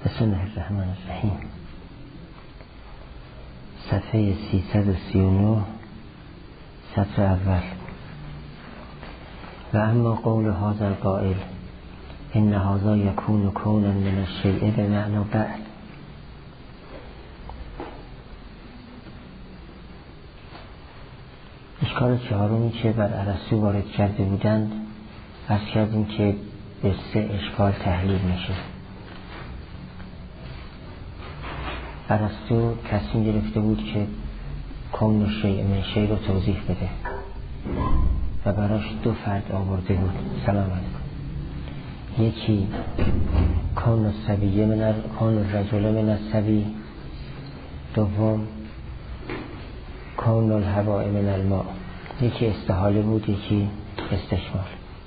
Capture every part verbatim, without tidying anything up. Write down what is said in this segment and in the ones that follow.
بسم الله الرحمن الرحیم. صفحه سیصد و سی و نه، سطر اول. و اما قول هذا القائل ان هذا یکون کونا من الشیء بمعنی بعد. اشکال چهارمی که بر ارسطو وارد کرده بودند، عرض کردیم که به سه اشکال تحلیل میشه. ارسطو تصمیم گرفته بود که کون شیء من شیء رو توضیح بده و براش دو فرد آورده بود. سلام علیکم. یکی کون الصبی من کون الرجل من الصبی، دوم کون الهواء من الماء. یکی استحاله بود، یکی استشمال.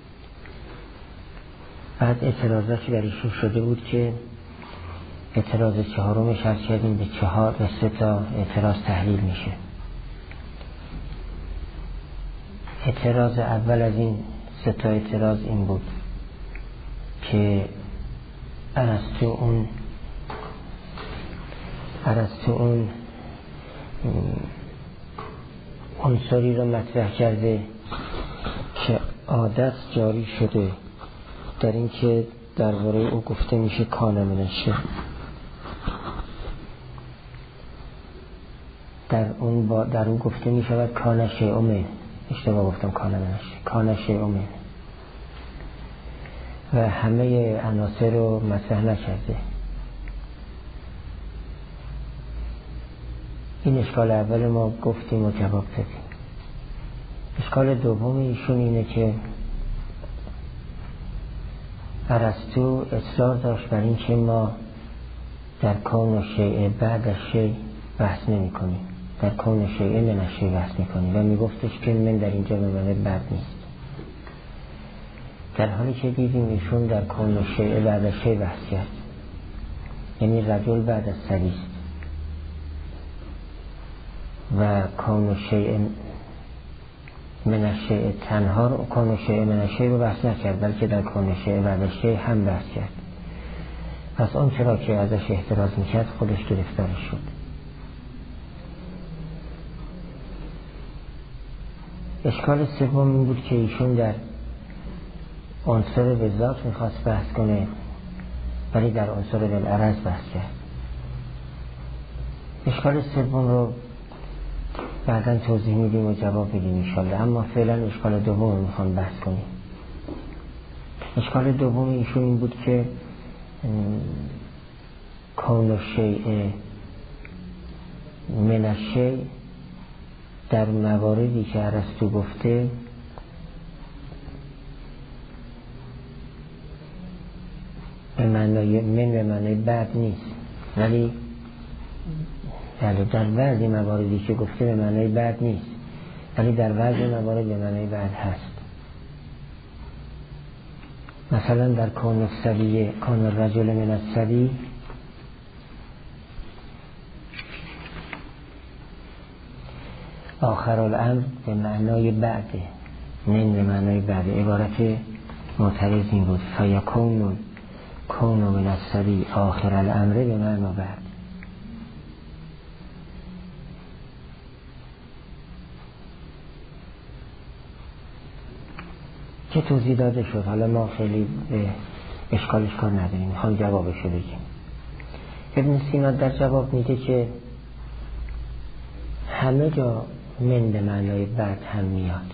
بعد اعتراضاتی بر ایشون شده بود که اعتراض چهارمش عرض کردیم به چهار به سه تا اعتراض تحلیل میشه. اعتراض اول از این سه تا اعتراض این بود که ارسطو اون ارسطو اون عنصری رو مطرح کرده که عادت جاری شده در این که درباره او گفته میشه کان من الشیء. در اون با در اون گفته میشود کان شیء من. اشتباه گفتم کان من الشیء، کان شیء من. و همه عناصر رو مطرح نکرده. این اشکال اول ما گفتیم و جواب دادیم. اشکال دوم ایشون اینه که ارسطو اصرار داشت بر این که ما در کون شیء بعد از شیء بحث نمی کنیم، در کون شیء من الشیء بحث می کنیم و می گفتش که من در اینجا به معنی بعد نیست، در حالی که دیدیم ایشون در کون شیء بعد از شیء بحث کرد. یعنی رجل بعد از صبی است و کون شیء من الشیء تنها رو کون شیء من الشیء رو بحث نکرد، بلکه در کون شیء بعد از شیء هم بحث کرد. پس اون چرا که ازش احتراز میکرد خودش گرفتارش شد. اشکال سوم این بود که ایشون در عنصر به ذات میخواست بحث کنه ولی در عنصر بالعرض بحث کرد. اشکال سوم رو بعدا توضیح میدیم و جواب میدیم انشالله، اما فعلا اشکال دوم رو میخوام بحث کنیم. اشکال دوم ایشون این بود که کون الشیء من الشیء در مواردی که ارسطو گفته به معنای من به معنای بعد نیست، ولی در بعضی مواردی که گفته به معنای بعد نیست، ولی در بعضی موارد به معنای بعد هست. مثلا در کون الصبی کون الرجل من الصبی آخر الامر به معنای بعده، من به معنای بعده. عبارت معترض این بود فیکون کون من الصبی آخر الامر به معنی بعد. که توضیح داده شد، حالا ما خیلی به اشکالش کار نداریم، میخوام جوابش رو بگیم. ابن سینا در جواب میگه که همه جا من به معنای بعد هم میاد.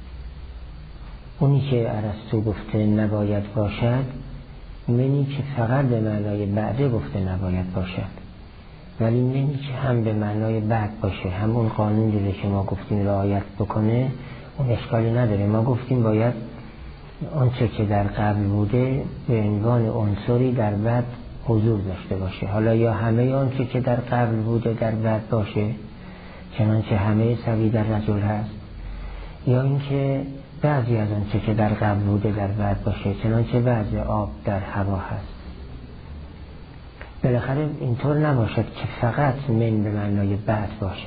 اونی که ارسطو گفته نباید باشد منی که فقط به معنای بعده گفته نباید باشد، ولی منی که هم به معنای بعد باشه، هم اون قانون دیده که ما گفتیم رعایت بکنه، اون اشکالی نداره. ما گفتیم باید آنچه که در قبل بوده به عنوان عنصری در بعد حضور داشته باشه. حالا یا همه آنچه که در قبل بوده در بعد باشه، چنانچه همه صبی در رجل هست، یا اینکه بعضی از آنچه که در قبل بوده در بعد باشه، چنانچه بعضی آب در هوا هست. بالاخره اینطور نباشد که فقط من به معنای بعد باشه.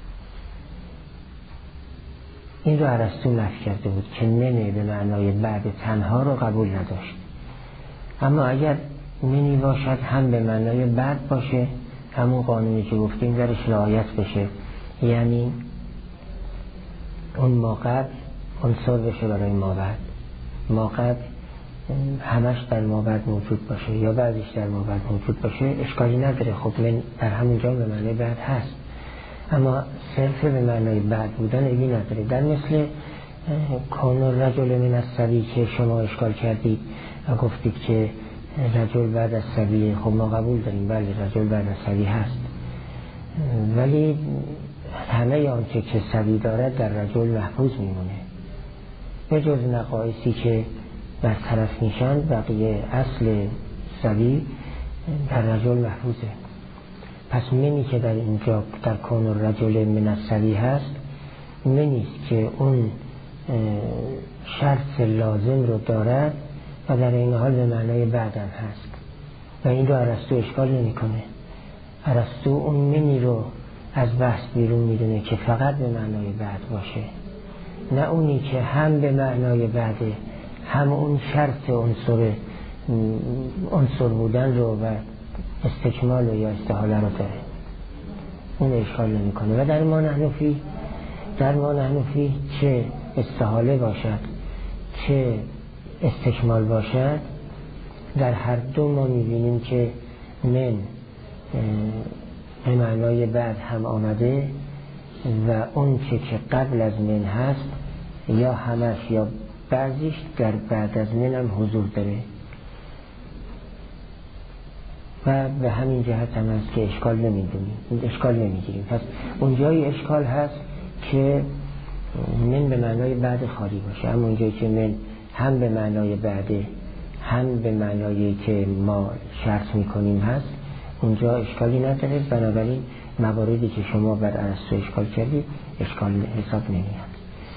این رو ارسطو نفی کرده بود که من به معنای بعد تنها رو قبول نداشت. اما اگر منی باشد هم به معنای بعد باشه، همون قانونی که گفتیم درش رعایت بشه، یعنی اون ما قبل عنصر بشه برای ما بعد، ما قبل همش در ما بعد موجود باشه یا بعضیش در ما بعد موجود باشه، اشکالی نداره. خب من در همونجا به معنای بعد هست، اما صرف به معنای بعد بودن ایدی نداره. در مثل کون الرجل من الصبی که شما اشکال کردید و گفتید که رجل بعد از صبی، خب ما قبول داریم بله رجل بعد از صبی هست، ولی همه آنچه که صبی دارد در رجل محفوظ میمونه، به جز نقایصی که برطرف میشن بقیه اصل صبی در رجل محفوظه. پس منی که در اینجا در کون الرجل من الصبی هست، منیست که اون شرط لازم رو دارد و در این حال به معنای بعدم هست و این رو ارسطو اشکال نمی کنه. ارسطو اون منی رو از بحث بیرون میدونه که فقط به معنای بعد باشه، نه اونی که هم به معنای بعده هم اون شرط عنصر عنصر بودن رو و استکمال و یا استحاله رو داره، اون اشکال نمی کنه. و در ما نحنفی در ما نحنفی چه استحاله باشد چه استکمال باشد، در هر دو ما میبینیم که من به معنای بعد هم آمده و اون چه که قبل از من هست یا همش یا بعضیش در بعد از من هم حضور داره و به همین جهت هم هست که اشکال نمیدونیم، اشکال نمیگیریم. پس اونجای اشکال هست که من به معنای بعد خالی باشه، اما اونجایی که من هم به معنای بعده هم به معنایی که ما شرط میکنیم هست، اونجا اشکالی نداره. بنابراین مواردی که شما بر ارسطو اشکال کردید اشکال حساب نمیاد.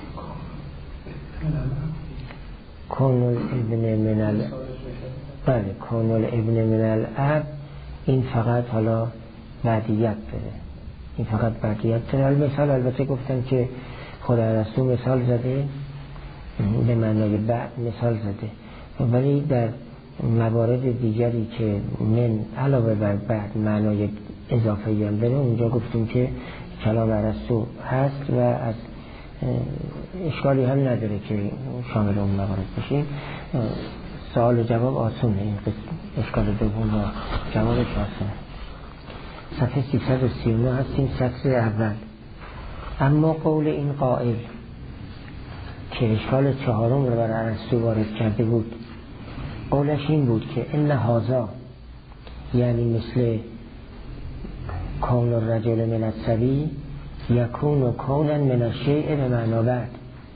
کون الابن من ال بله کون الابن من الاب، این فقط حالا بعدیت داره، این فقط بعدیت داره. مثال البته گفتم که خود ارسطو مثال زده به معنای بعد مثال زده، ولی در موارد دیگری که من علاوه بر بعد معنای اضافه‌ای هم داره، اونجا گفتیم که کلام ارسطو هست و از اشکالی هم نداره که شامل اون موارد بشیم. سوال و جواب آسونه، این اشکال دوم و جوابش آسونه. صفحه سیصد و سی و نه هستیم، سطر اول. اما قول این قائل که اشکال چهارم رو برای ارسطو وارد کرده بود، قولش این بود که ان هذا یعنی مثل کون الرجل من الصبی یکون کونا من الشیء به معنا بعد،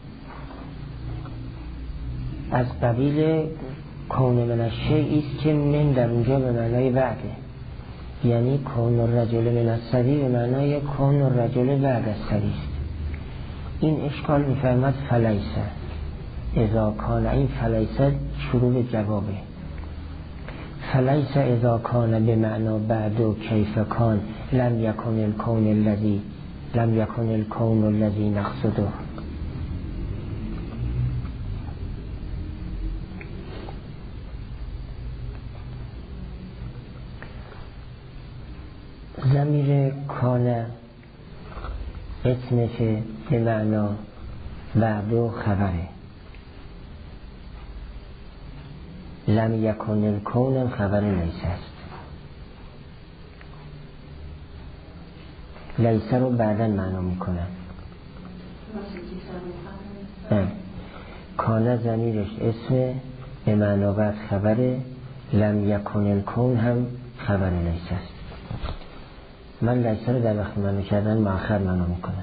از قبیل کون من الشیء است که من در اونجا به معنای بعده، یعنی کون الرجل من الصبی به معنای کون الرجل بعد از صبی است. این اشکال میفرماد فلیسه اذا کان، این فلیسه شروع به جوابه. فلیسه اذا کان به معنا بعد و کیف کان لم یکن الکون الذی لم یکن الکون الذی نقصده. ضمیر کان اسمش به معنا بعد و خبره، لم یکن الکون خبر لیسه است. لیسه رو بعداً معنا میکنن. کان ضمیرش اسم به معنا بعد خبره، لم یکن الکون هم خبر لیسه است. من لیسه رو در وقت معنا کردن مؤخر معنا میکنم.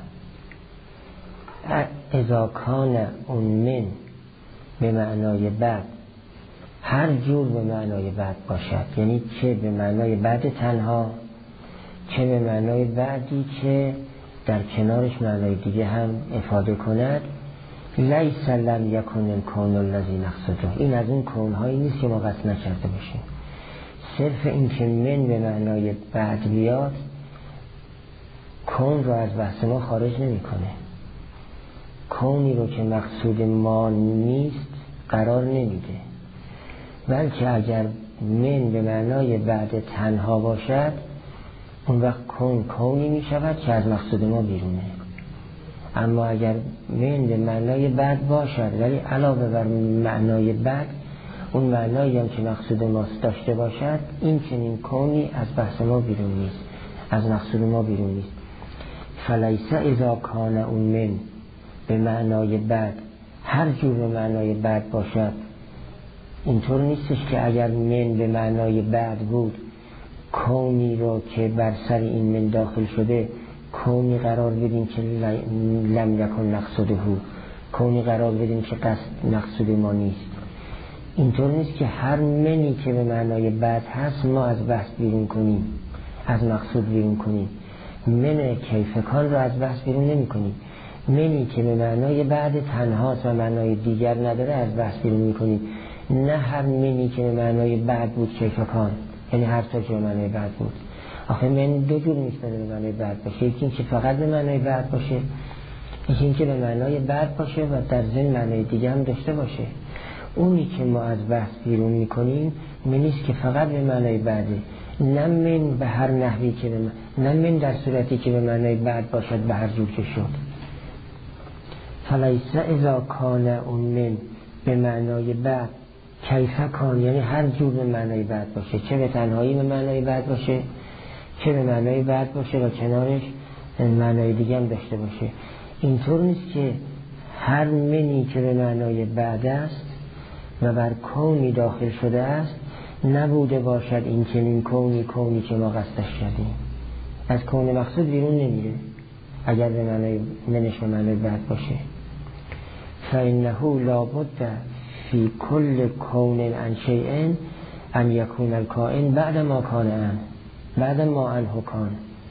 اذا کان اون من به معنای بعد هر جور به معنای بعد باشد، یعنی چه به معنای بعد تنها چه به معنای بعدی که در کنارش معنای دیگه هم افاده کند، لیس لم یکن الکون الذی نقصده، این از اون کونهایی نیست که ما قصد نکرده باشیم. صرف این که من به معنای بعد بیاد کون رو از بحث ما خارج نمی کنه، کونی رو که مقصود ما نیست قرار نمیده، بلکه اگر من به معنای بعد تنها باشد، اون وقت کون کونی می شود که از مقصود ما بیرونه. اما اگر من به معنای بعد باشد ولی علاوه بر معنای بعد اون معنایی هم که مقصود ما داشته باشد، این چنین کونی از بحث ما بیرون نیست، از مقصود ما بیرون نیست. فلیس اذا کان اون من به معنای بعد هر جور به معنای بعد باشد، اینطور نیستش که اگر من به معنای بعد بود کونی رو که بر سر این من داخل شده کونی قرار بدیم که لم یکن مقصوده، کونی قرار بدیم که قصد مقصود ما نیست. اینطور نیست که هر منی که به معنای بعد هست ما از بحث بیرون کنیم، از مقصود بیرون کنیم. من کیفکان رو از بحث بیرون نمی کنیم. منی که به معنای بعد تنهاست و معنای دیگر نداره از بحث بیرون می کنیم. نه هر منی که به معنای بعد بود کیفکان، یعنی هر تا که به معنای بعد بود. آخه من دو جور میتونه به معنای بعد باشه، یکی این که فقط به معنای بعد باشه، یکی این که به معنای بعد باشه و در ضمن معنای دیگه هم داشته باشه. اونی که ما از بحث بیرون میکنیم منیست که فقط به معنای بعده، نه من به هر نحوی که به من، نه من در صورتی که به معنای بعد باشد به هر جور که شد. فلیس اذا کان اون من به معنای بعد کیف کان، یعنی هر جور به معنای بعد باشه، چه به تنهایی به معنای بعد باشه، چه به معنای بعد باشه و کنارش معنای دیگه هم داشته باشه. اینطور نیست که هر منی که به معنای بعد است و بر کونی داخل شده است نبوده باشد این چنین کونی کونی که ما قصدش کردیم. از کون مقصود بیرون نمیره اگر به معنای منش به معنای بعد باشه. فإنه لابد فی کل کون عن شیء ان یکون الکائن بعد ما کان ان، بعد ما عنه کان.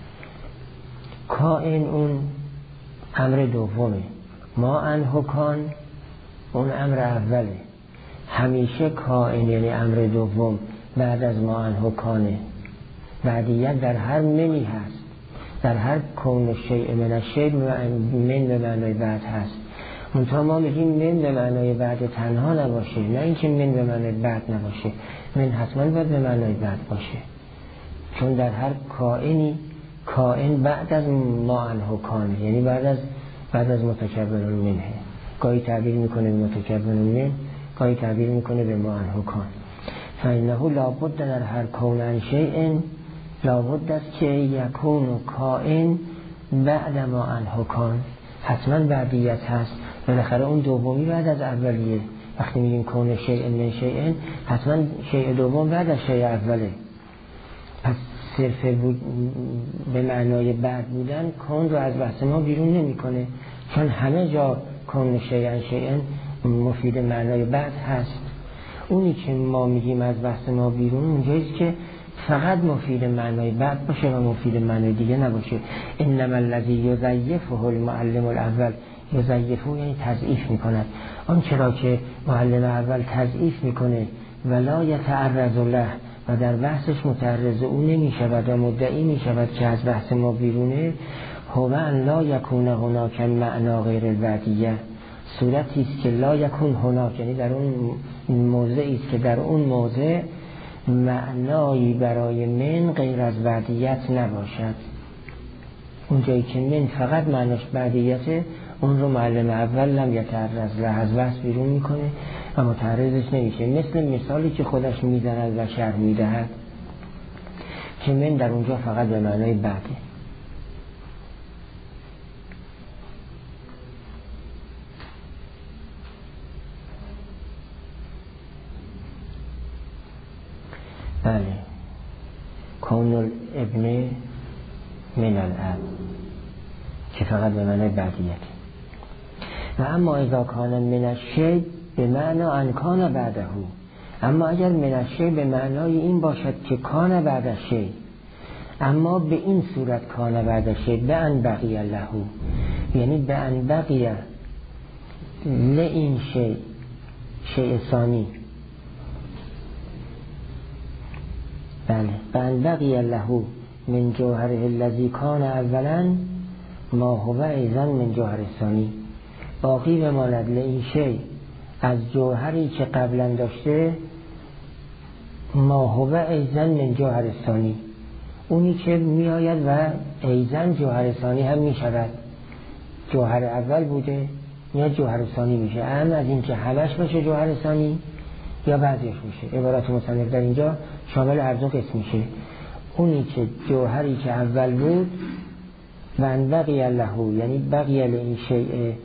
کائن اون امر دومه، ما عنه کان اون امر اوله. همیشه کائن یعنی امر دوم بعد از ما عنه کانه. بعدیت در هر منی هست، در هر کون شیء من الشیء من به معنای بعد هست. منتها ما میگیم من به معنای بعد تنها نباشه، نه اینکه من به معنای بعد نباشه، من حتما باید به معنای بعد باشه، چون در هر کائنی کائن بعد از ما عنه کانه، یعنی بعد از بعد از متکبر منه. گاهی تعبیر میکنه به متکبر من، گاهی تعبیر میکنه به ما عنه کان. فإنه لابد در هر کون عن شیء لابد است که یکون کائن بعد ما عنه کان، حتما بعدیت هست. بالاخره اون دومی بعد از اولیه. وقتی میگیم کون شیء من شیء حتما شیء دوم بعد از شیء اوله. پس صرف به معنای بعد بودن کون رو از بحث ما بیرون نمیکنه، چون همه جا کون شیء شیء مفید معنای بعد هست. اونی که ما میگیم از بحث ما بیرون اونجاییست که فقط مفید معنای بعد باشه و مفید معنای دیگه نباشه. انما الذی یضیفه المعلم الاول، یضیفه یعنی تضعیف میکند. آن چرا که معلم اول تضعیف میکنه ولا یتعرض له و در بحثش متعرض او نمیشود و مدعی میشود که از بحث ما بیرونه، هو ان لا یکون هناک معنا غیر البعدیه، صورتی است که لا یکون هناک یعنی در اون موضعی است که در اون موضع معنایی برای من غیر از بعدیت نباشد. اونجایی که من فقط معناش بعدیته اون رو معلم اول لم یتعرض له از بحث بیرون میکنه و متعرضش نمیشه. مثل مثالی که خودش میزند و شرح میدهد که من در اونجا فقط به معنای بعده. بله، کون الابن من الاب که فقط به معنای بعدیت. و اما اذا کان من الشیء به معنا ان کان بعده، اما اگر من الشیء به معنای این باشد که کان بعد الشیء، اما به این صورت کان بعد الشیء به ان بقی له، یعنی به ان بقی لئین شیء شیء ثانی، بله، بان بقی له من جوهره الذی کان اولا ما هو ایضا من جوهر ثانی، باقی بماند لئین شیء از جوهری که قبلا داشته ما هو ایزن من جوهر ثانی، اونی که میآید و ایزن جوهر ثانی هم میشود. جوهر اول بوده یا جوهر ثانی میشه، هم از این که همش باشه جوهر ثانی یا بعضیش میشه. عبارت مصنف در اینجا شامل هر دو قسم میشه. اونی که جوهری که اول بود و ان بقی له، یعنی بقی این شیء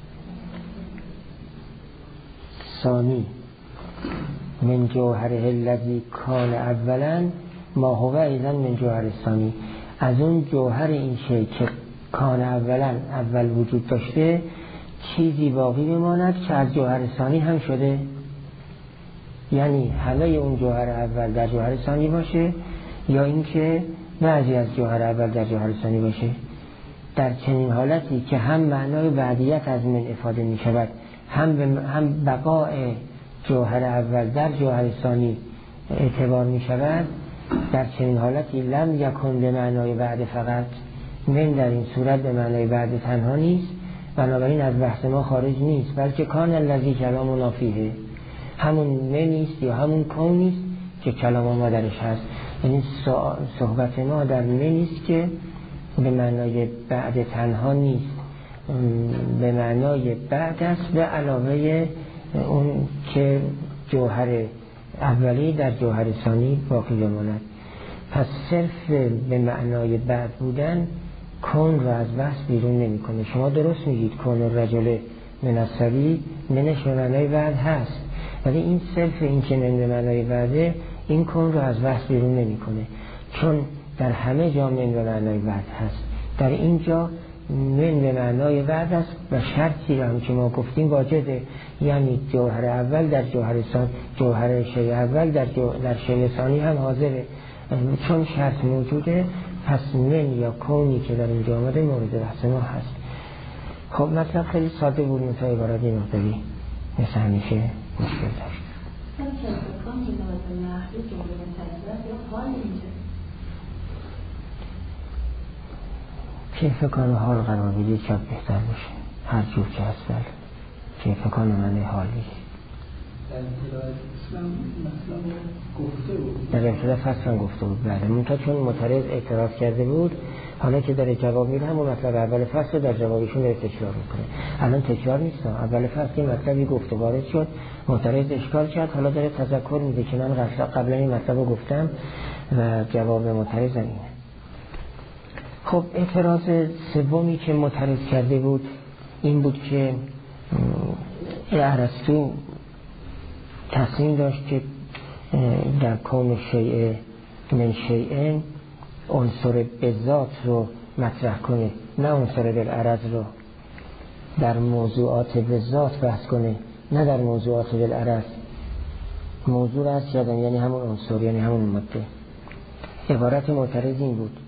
ثانی من جوهره الذی کان اولا ما هو ایضا من جوهر ثانی، از اون جوهر این شیء که کان اولا اول وجود داشته چیزی باقی بماند که از جوهر ثانی هم شده، یعنی همه اون جوهر اول در جوهر ثانی باشه یا اینکه بعضی از جوهر اول در جوهر ثانی باشه. در چنین حالتی که هم معنای بعدیت از من افاده می شود، هم هم بقاء جوهر اول در جوهر ثانی اعتبار می شود، در چنین حالتی لم یکن به معنای بعد فقط، من در این صورت به معنای بعد تنها نیست، بنابراین از بحث ما خارج نیست، بلکه کان الذی کلامنا فیه، همون من نیست یا همون کون نیست که کلام ما درش هست. یعنی صحبت ما در من نیست که به معنای بعد تنها نیست، به معنای بعد است به علاوه اون که جوهر اولی در جوهر ثانی باقی بماند. پس صرف به معنای بعد بودن کون رو از بحث بیرون نمیکنه. شما درست میگید کون الرجل من الصبی منش به معنای بعد هست، ولی این صرف این که من به معنای بعده این کون رو از بحث بیرون نمیکنه، چون در همه جا من به معنای بعد هست. در اینجا من به معنای بعد است و شرطی رو هم که ما گفتیم واجده، یعنی جوهر اول در جوهر ثانی، جوهر شیء اول در جو... در شیء ثانی هم حاضره. چون شرط موجوده پس من یا کونی که در اینجا آمده مورد بحث ما هست. خب مطلب خیلی ساده بود، مثل عبارت مقداری مثل همیشه مشکل داشت. کیف کان حال قرار بدید شاید بهتر باشه، هر جور که هست. بله کیف کان معنی حالی در ابتدا فصل گفته بود. بله منتها چون معترض اعتراض کرده بود، حالا که داره جواب میده همون مطلب اول فصل در جوابشون داره تکرار میکنه. الان تکرار نیست، اول فصل این مطلبی گفته وارد شد، معترض اشکال کرد، حالا داره تذکر میده که من قبلا این مطلب رو گفتم و جواب معترض اینه. خب اعتراض سومی که معترض کرده بود این بود که ارسطو تصمیم داشت که در کون شیء من شیء عنصر بذات رو مطرح کنه، نه عنصر بالعرض رو. در موضوعات بذات بحث کنه، نه در موضوعات بالعرض. موضوع را از یادم یعنی همون عنصر، یعنی همون ماده. عبارت معترض این بود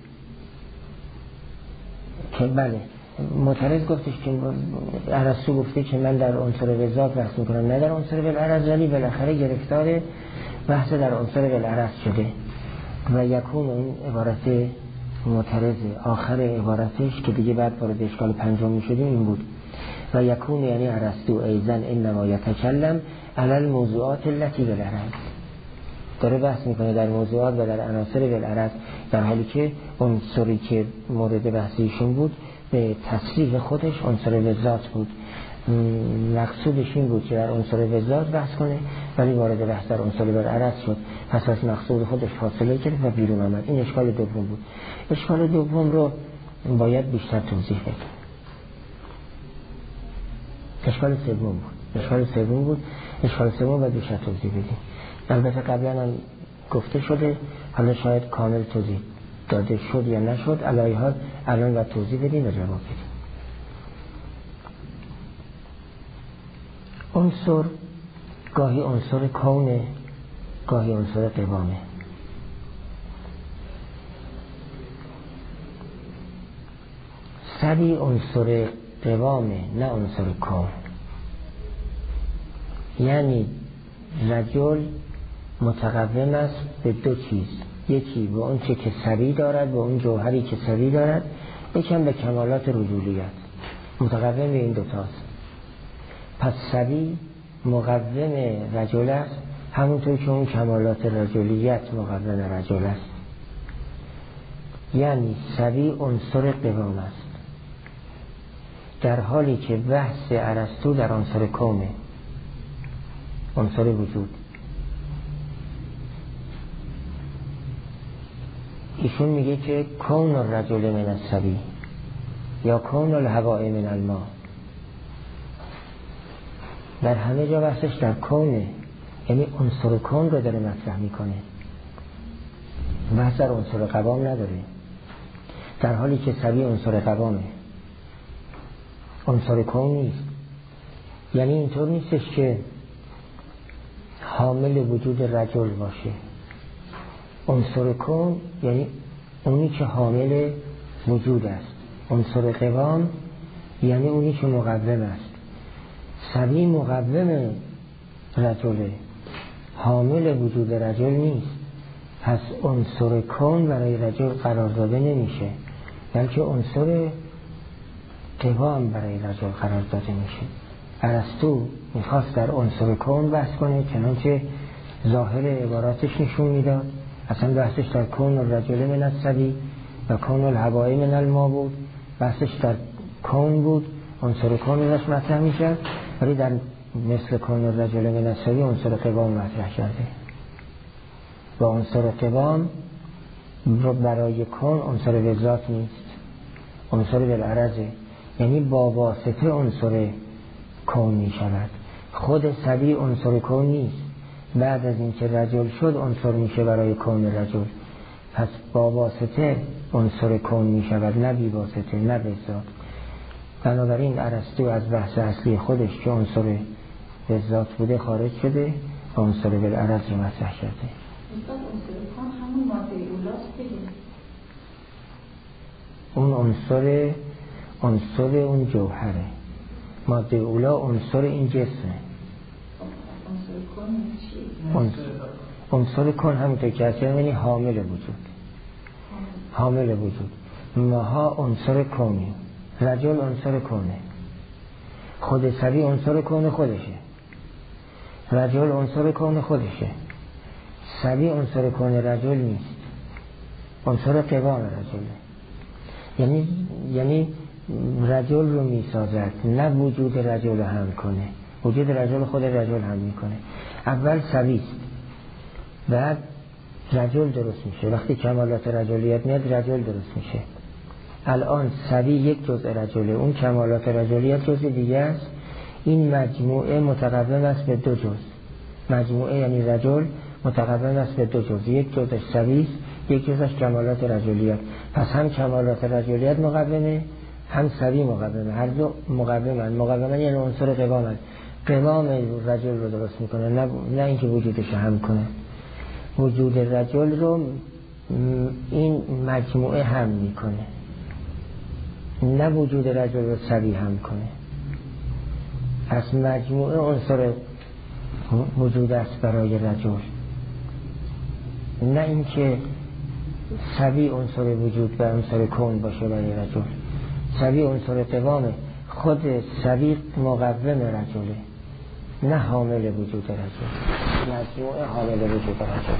که بله معترض گفتش که ارسطو گفته که من در عنصر بذات بحث میکنم نه در عنصر بالعرض، ولی بالاخره گرفتار بحث در عنصر بالعرض شده و یکون این عبارت معترض آخر عبارتش که دیگه بعد وارد اشکال پنجم میشدیم این بود و یکون یعنی ارسطو ایزن انما یتکلم علی الموضوعات التي بالعرض. داره بحث میکنه در موضوعات و در عناصر بالعرض، در حالی که عنصری که مورد بحثیشون بود به تصریح خودش عنصر بذات بود. مقصودش این بود که در عنصر بذات بحث کنه ولی وارد بحث در عنصر بالعرض شد، پس از مقصود خودش فاصله گرفت و بیرون آمد. این اشکال دوم بود. اشکال دوم رو باید بیشتر توضیح بدیم. اشکال سوم بود. اشکال سوم بود. اشکال سوم باید بیشتر توضیح بدیم. البته قبلا هم گفته شده، حالا شاید کامل توضیح داده شد یا نشد، علی حال الان باید توضیح بدیم و جواب بدیم. عنصر گاهی عنصر کونه، گاهی عنصر قوامه. سری عنصر قوامه نه عنصر کون. یعنی رجل متقوم است به دو چیز، یکی به اون چه که سری دارد، به اون جوهری که سری دارد، یکم به کمالات رجولیت، متقوم به این دوتاست. پس سری مقوم رجل است همونطور که اون کمالات رجولیت مقرن رجل است. یعنی سبی عنصر قوام است، در حالی که بحث ارسطو در عنصر کونه، عنصر وجود. ایشون میگه که کون الرجل من السبی یا کون الهواء من الماء. در همه جا بحثش در کونه، یعنی عنصر کون رو داره مطرح میکنه، بحث در عنصر قوام نداره، در حالی که سبی عنصر قوامه، عنصر کون نیست. یعنی اینطور نیستش که حامل وجود رجل باشه. عنصر کون یعنی اونی که حامل وجود است، عنصر قوام یعنی اونی که مقوم است. سبی مقوم رجله، حامل وجود رجل نیست. پس عنصر کون برای رجل قرار داده نمیشه، بلکه عنصر قوام برای رجل قرار داده میشه. ارسطو میخواست در عنصر کون بحث کنه، چنانچه ظاهر عباراتش نشون میداد. اصلا بحثش در کون الرجل من السبی و کون الهواء من الماء بود، بحثش در کون بود، عنصر کون روش مطرح میشد، ولی در مثل کون الرجل من السبی عنصر قوام مطرح کرده. و عنصر قوام برای کون عنصر وذات نیست، عنصر بالعرضه، یعنی با واسطه عنصر کون می شود. خود سبی عنصر کون نیست، بعد از اینکه رجل شد عنصر میشه برای کون رجل. پس با واسطه عنصر کون می شود، نه بی واسطه، نه به ذات. بنابراین ارسطو از بحث اصلی خودش که عنصر به ذات بوده خارج شده و عنصر بالعرض رو مطرح کرده. استاد عنصر کون همون ماده اولاست دیگه. اون عنصر عنصر اون جوهره. ماده اولا عنصر این جسمه. عنصر کون چیه؟ عنصر کون همونطور که هست، یعنی حامل وجود، حامل وجود. ماها عنصر کونی، رجل عنصر کونه، خود سبی عنصر کون خودشه، رجل عنصر کون خودشه. سبی عنصر کون رجل نیست، عنصر قوام رجله. یعنی یعنی رجل رو میسازد، نه وجود رجل رو هم کنه. وجود رجل خود رجل هم میکنه. اول سبی است، بعد رجل درست میشه. وقتی کمالات رجلیت میاد رجل درست میشه. الان سبی یک جزء رجله، اون کمالات رجلیت جزء دیگه است. این مجموعه متقوم است به دو جزء. مجموعه یعنی رجل متقوم است به دو جزء، یک جزءش سبی است، یک جزءش کمالات رجلیت. پس هم کمالات رجلیت مقومه، هم سبی مقومه، هر دو مقومن. مقومن یعنی عنصر قوامن، قوام رجل رو درست میکنه، نه نه اینکه وجودش هم کنه. وجود رجل رو این مجموعه هم میکنه، نه وجود رجل رو سبی هم کنه. پس مجموعه عنصر وجود است برای رجل، نه اینکه سبی عنصر وجود و عنصر کون باشه برای رجل. سبی عنصر قوامه، خود سبی مقوم رجله، نه حامل وجود رجل. مجموعه حامل وجود رجل.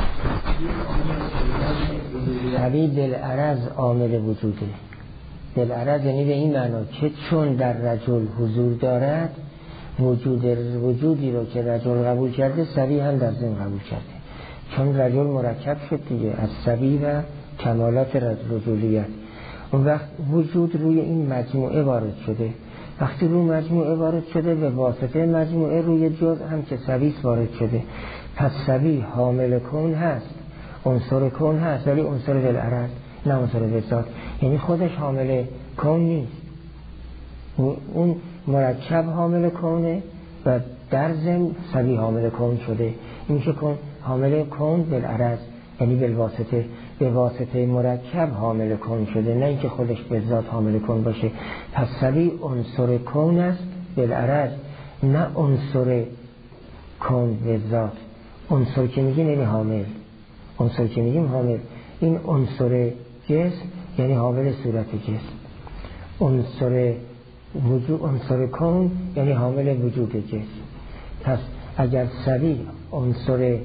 سبی بالعرض عامل وجوده. بالعرض یعنی به این معنا که چون در رجل حضور دارد، وجود وجودی رو که رجل قبول کرده سبی هم در ذهن قبول کرده. چون رجل مرکب شد دیگه از سبی و کمالات رجولیت. اون وقت وجود روی این مجموعه وارد شده. وقتی روی مجموعه وارد شده، به واسطه مجموعه روی جزء هم که سبی وارد شده. پس سبی حامل کون هست، عنصر کون هست، ولی عنصر بالعرض، نه عنصر بالذات. یعنی خودش حامل کون نیست، اون مرکب حامل کونه و در ضمن سبی حامل کون شده. این که کون حامل کون بالعرض یعنی بالواسطه، به واسطه مرکب حامل کون شده، نه اینکه خودش به ذات حامل کون باشه. پس سبی عنصر کون است بالعرض، نه عنصر کون به ذات. عنصر که میگیم یعنی حامل، عنصر که میگیم حامل. این عنصر جسم یعنی حامل صورت جسم. عنصر وجود، عنصر کون یعنی حامل وجود جسم. پس اگر سبی عنصر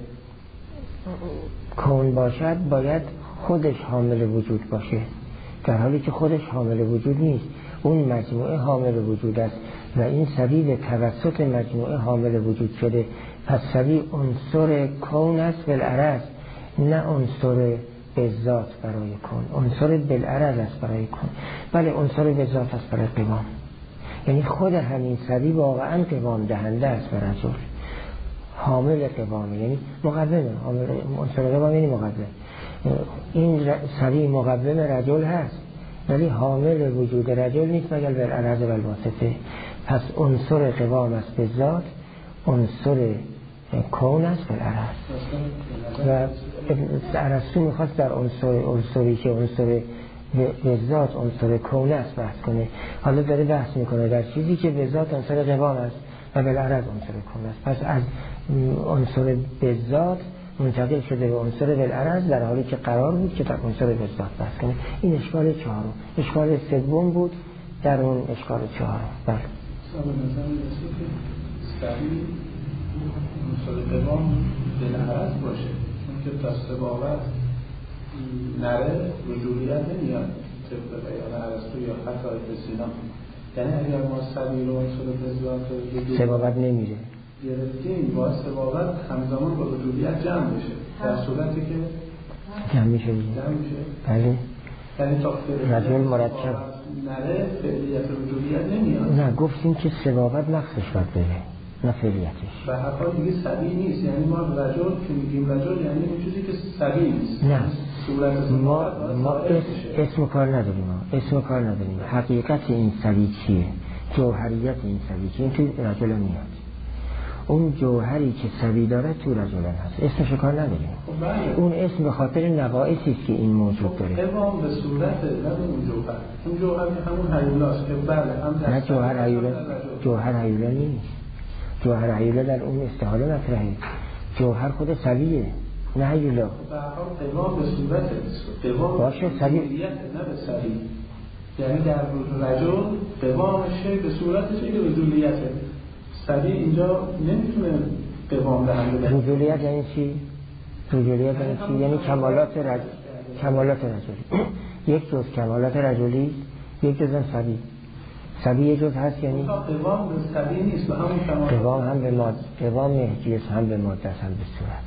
کون باشد باید خودش حامل وجود باشه، در حالی که خودش حامل وجود نیست، اون مجموعه حامل وجود است و این سبی به توسط مجموعه حامل وجود شده. پس سبی عنصر کون است بالعرض، نه عنصر به ذات برای کون. عنصر بالعرض است برای کون، بله عنصر به ذات است برای قوام. یعنی خود همین سبی واقعا قوام دهنده است بر رجل، حامل قوامه، یعنی مقومه. حامل عنصر قوام یعنی مقوم. این سبی مقوم رجل هست ولی حامل وجود رجل نیست مگر بالعرض و الواسطه. پس عنصر قوام است به ذات، عنصر کون است بالعرض. و ارسطو میخواست در عنصر عنصری که عنصر به ذات عنصر کون است بحث کنه، حالا داره بحث میکنه در چیزی که به ذات عنصر قوام است و بالعرض عنصر کون است. پس از عنصر به ذات منتقل شده به عنصر بالعرض، در حالی که قرار بود که در عنصر به ذات بحث کنه. این اشکال چهارم. اشکال سوم بود در اون اشکال چهارم. بله سبیل عنصر قوام بالعرض باشه، چون که تا سبابت نره رجولیت نمیاد طبق بیان ارسطو یا خط آیت سینا. یعنی اگر ما سبیل و عنصر به ذات سبابت نمیره گرفتیم، با سبابت همزمان با رجولیت جمع بشه، در صورتی که جمع میشه جمع میشه. بله یعنی تا رجل مرکب نره فعلیت رجولیت نمیاد. نه گفتیم که سبابت نقصش باید بره نه فعلیتش. به هر حال دیگه سبیل نیست. یعنی ما رجل که میگیم رجل یعنی اون چیزی که سبیل نیست. نه صورت ما ما اسم کار نداریم، ما اسم کار نداریم. حقیقت این سبیل چیه؟ جوهریت این سبیل چیه؟ این تو رجل میاد. اون جوهری که سبیل داره تو رجل هست، اسمش کار نداریم. اون اسم به خاطر نواعثی است که این موجود داره. قوام به صورت نه اون جوهر. اون جوهر همون هیولاست که بله هم نه جوهر هیولا، جوهر هیولا نیست. جوهر هیولا در اون استحاله مطرحه. جوهر خود سبیه نه هیولا. به هر حال قوام به صورت قوام باشه سبیل نه به سبیل. یعنی در رجل قوامشه به صورتش این رجولیته. سبیل اینجا نمیتونه قوام دهنده باشه. رجولیت یعنی چی؟ رجولیت یعنی چی؟ یعنی کمالات رجل، کمالات رجلی. یک جز کمالات رجلی، یک جز هم سبیل. سبیل یک جز هست یعنی قوام به سبیل نیست و همون کمالات. قوام هم به ماده، قوام جنس هم به ماده هم به صورت.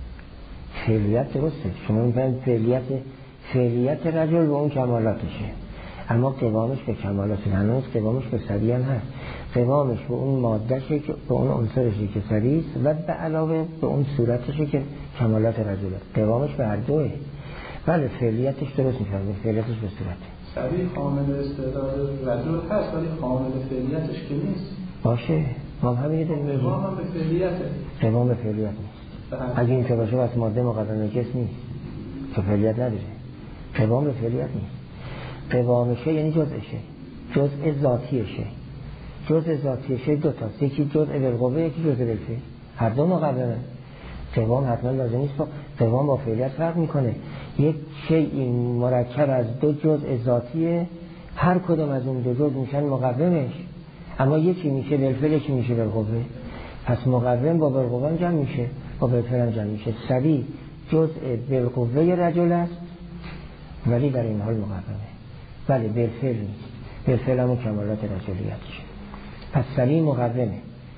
فعلیت درسته. شما میگن فعلیت فعلیت رجل به اون کمالاتشه. اما قوامش به کمالات هنوز قوامش به سبیل هم هست. قوامش به اون مادهشه که به اون عنصرشه که سبیل و به علاوه به اون صورتشه که کمالات رجله. قوامش به هر دوه. بله فعلیتش درست میفهمه، فعلیتش به صورته. سبیل حامل استعداد رجل هست ولی حامل فعلیتش که نیست. باشه ما همین داریم میگیم. قوام هم به فعلیته. قوام به فعلیت نیست. اگه این که باشه واسه ماده مقدمه کس نیست که فعلیت نداره. قوام به فعلیت نیست. قوامشه یعنی جزءشه، جزء ذاتیشه. جزء ذاتیشه دو تاست، یکی جزء بالقوه یکی جزء بالفعل. هر دو مقدمه. قوام حتما لازم نیست با قوام با فعلیت فرق میکنه. یک شیء مرکب از دو جزء ذاتیه، هر کدوم از اون دو جزء میشن مقومش، اما یکی میشه بالفعل یکی میشه بالقوه. پس مقوم با بالقوه جمع میشه، با بالفعل جمع میشه. سبیل جزء بالقوه رجل است ولی در این حال مقومه. بله بالفعل نیست، بالفعل همون کمالات رجلیتش. پس سبیل مقومه.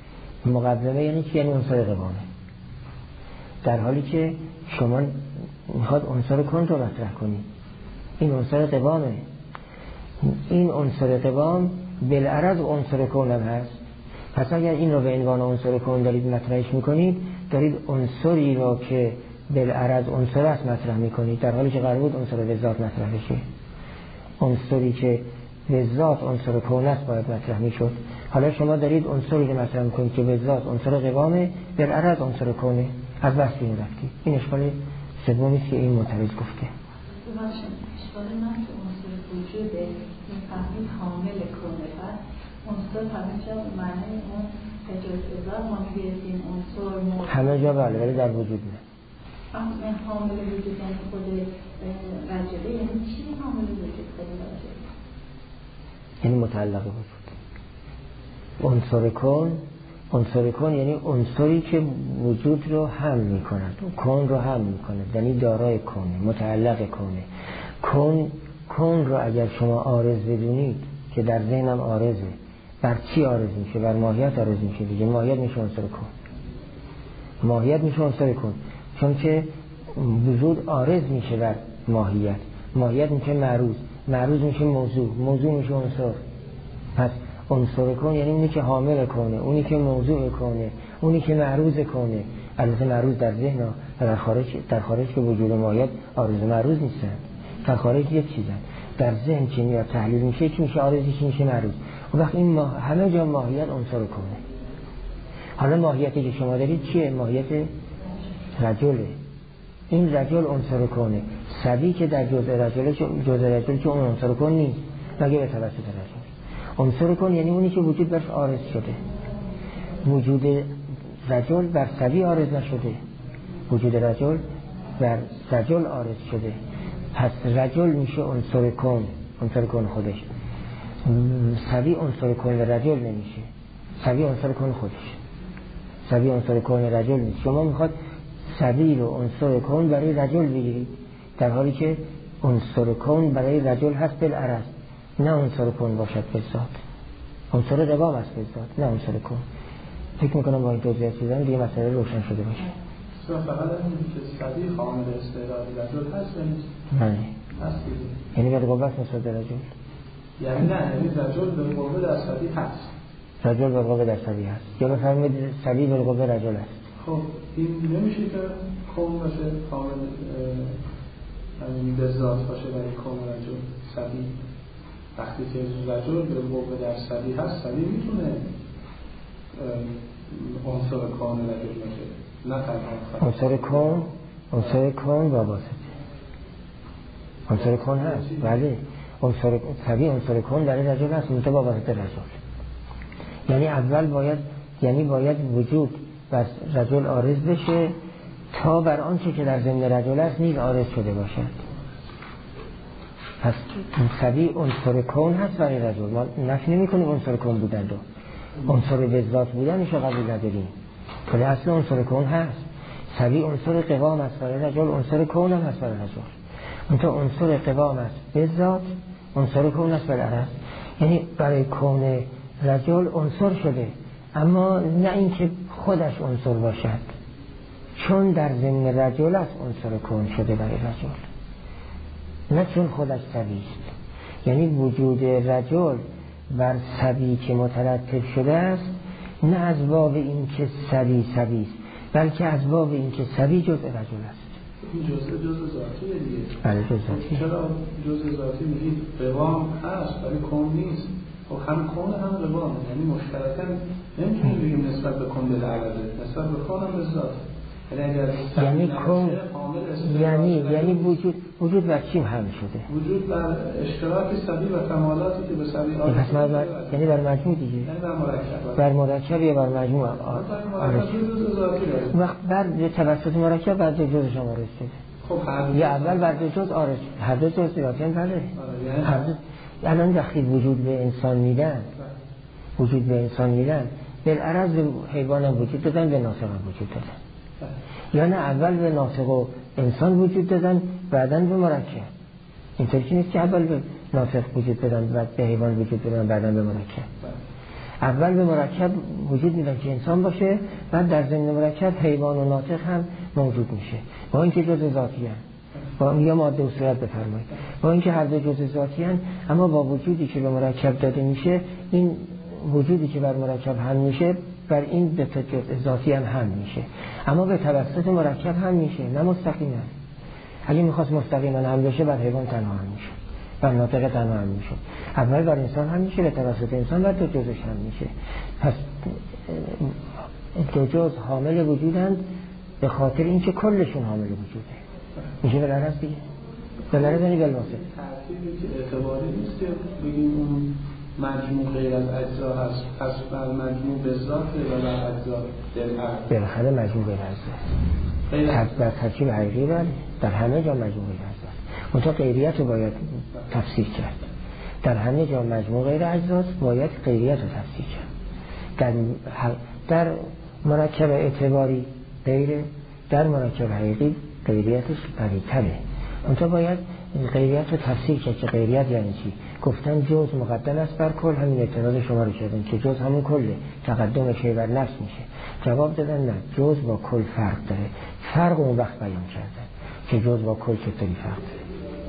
مقومه یعنی که یعنی عنصر قوامه، در حالی که شما میخواد عنصر کن رو مطرح کنی. این عنصر قوامه. این عنصر قوام بالعرض عنصر کون هم هست. پس اگر این رو به عنوان عنصر کون دارید مطرحش میکنید، دارید عنصری رو که بالعرض عنصر است مطرح میکنید، در حالی که قرار بود عنصر به ذات مطرح بشه. عنصری که به ذات عنصر کون است باید مطرح میشد. حالا شما دارید عنصری که مطرح میکنید که به ذات عنصر قوامه، بالعرض عنصر کونه. از بحث این رفتی. این اشکال سومی که این معترض گفته. اشکال من که عنصر وجود این فهمید حامل کنه و عنصر همه جا معنی اون تجاوز ما میگیریم عنصر همه جا بله ولی در وجود نه. این حامل وجود یعنی خود رجله، یعنی چی حامل وجود خود رجله؟ یعنی متعلق وجود. عنصر کن عنصر کن یعنی عنصری که وجود رو حمل میکند، کن رو حمل میکند، یعنی دارای کنه، متعلق کنه. کن کن رو اگر شما عارض بدونید که در ذهنم عارضه، بر چی عارض میشه؟ بر ماهیت عارض میشه دیگه. ماهیت میشه عنصر کن، ماهیت میشه عنصر کن، چون که وجود عارض میشه بر ماهیت، ماهیت میشه معروض، معروض میشه موضوع، موضوع میشه عنصر. پس عنصر کن یعنی اونی که حامل کنه، اونی که موضوع کنه، اونی که معروض کنه. البته معروض در ذهن و در خارج، در خارج که وجود ماهیت عارض معروض نیستن، در خارج یک چیزن. در ذهن که میاد تحلیل میشه که میشه عارض، که میشه معروض. و وقت این ماه... همه جا ماهیت عنصر کنه. حالا ماهیتی که شما دارید چیه؟ ماهیت رجله. این رجل عنصر کنه. سبی که در جزء رجله، جزء رجل که اون عنصر کن نیست مگه به توسط رجل. عنصر کن یعنی اونی که وجود برش عارض شده. وجود رجل بر سبی عارض نشده، وجود رجل بر رجل عارض شده. پس رجل میشه عنصر کن، عنصر کن خودش. سبی عنصر کن رجل نمیشه، سبی عنصر کن خودش، سبی عنصر کن رجل نیست. شما میخواد سبی رو عنصر کن برای رجل بگیرید، در حالی که عنصر کن برای رجل هست بالعرض، نه عنصر کن باشد به ذات. عنصر قوام است به ذات، نه عنصر کن. فکر میکنم با این توضیحات چیزان دیگه مسئله روشن شده باشه. فقط این که سبی خامل استعداد رجل هست نیست؟ نه هست. یعنی به قوت نسبت رجل، یعنی نه، یعنی رجل به قوه در سبی هست، رجل به قوه در سبی هست، یا بفرمایید سبی به قوه رجل هست. خب این نمیشه که کون باشه، کامل به ذات باشه برای کون رجل سبی. وقتی که رجل به قوه در سبی هست، سبی میتونه عنصر کون رجل باشه، نه تنها عنصر کون، عنصر کون با واسطه عنصر کون هست. بله عنصر سبی عنصر کون برای رجل هست، منتها با واسطه رجل. یعنی اول باید، یعنی باید وجود بر رجل عارض بشه تا بر آنچه که در ضمن رجل است نیز عارض شده باشد. پس سبی عنصر کون هست برای رجل. ما نفی نمی کنیم عنصر کون بودن رو، عنصر به ذات بودنش رو قبول نداریم، ولی اصل عنصر کون هست. سبی عنصر قوام است برای رجل، عنصر کون هم هست برای رجل. منتها عنصر قوام است به ذات، عنصر کون است بالعرض. یعنی برای کون رجل عنصر شده، اما نه اینکه خودش عنصر باشد، چون در ضمن رجل است عنصر کون شده برای رجل، نه چون خودش سبی است. یعنی وجود رجل بر سبی که مترتب شده است، نه از باب این که سبی سبی است، بلکه از باب این که سبی جزء رجل است. این جزء جزء ذاتیه دیگه. بله جزء ذاتی. چرا جزء ذاتی میگید قوام هست ولی کون نیست؟ خب هم کون هم قوام، یعنی مشترکاً نمیتونیم بگیم نسبت به کون بالعرضه، نسبت به کون هم به ذات. یعنی کون یعنی یعنی وجود وجود بر چی هم شده؟ وجود بر اشتراک سبی و کمالاتی که به سبی عارض بر... یعنی بر مجموع دیگه، یعنی بر مرکب، بر مرکب یا بر مجموع عارض. وقت بر توسط مرکب بر جزء شما عارض شده. خب هر یا اول بر جزء عارض، هر دو جزء ذاتی هم بله. هر دو الان وقتی وجود به انسان میدن، وجود به انسان میدن بالعرض به حیوان هم وجود دادن، به ناطق هم وجود دادن. یعنی اول به ناطق و انسان وجود دادن، بعداً به مرکب. اینطور که نیست که اول به ناطق وجود دادن بعد به حیوان وجود دادن بعداً به مرکب. اول به مرکب وجود میدن که انسان باشه، بعد در ضمن مرکب حیوان و ناطق هم موجود میشه، با اینکه جزء ذاتی هست، با یا ماده و صورت بفرمایید، با اینکه هر دو جزء ذاتی هست، اما با وجودی که به مرکب داده میشه، این وجودی که بر مرکب هم میشه بر این به جزء ذاتی هم هم میشه، اما به توسط مرکب هم میشه، نه مستقیما. اگه میخواست مستقیما هم بشه بر حیوان تنها هم میشه، بر ناطق تنها هم میشه. اول بر انسان هم میشه، به توسط انسان بر دو جزش هم میشه. پس دو جز حامل وجودند به خاطر اینکه کلشون حامل وجوده. میشه بالعرض دیگه، بالعرض یعنی بالواسطه. ترتیبی که اعتباری نیست که بگیم اون مجموع غیر از اجزا هست، پس بر مجموع به ذاته و بر اجزا بالعرض. بالاخره مجموع به اجزا در ترکیب حقیقی بله، در همه جا مجموع غیر اجزاست. منتها غیریت رو باید تفسیر کرد. در همه جا مجموع غیر اجزاست، باید غیریت رو تفسیر کرد. در در مرکب اعتباری غیره، در مرکب حقیقی غیریتش قوی‌تره. اونجا باید غیریت رو تفسیر کرد که غیریت یعنی چی. گفتن جز مقدم است بر کل، همین اعتراض شما رو کردن که جز همون کله، تقدم شی بر نفس میشه. جواب دادن نه، جز با کل فرق داره. فرق اون وقت بیان کردن که جز با کل چطوری فرق داره.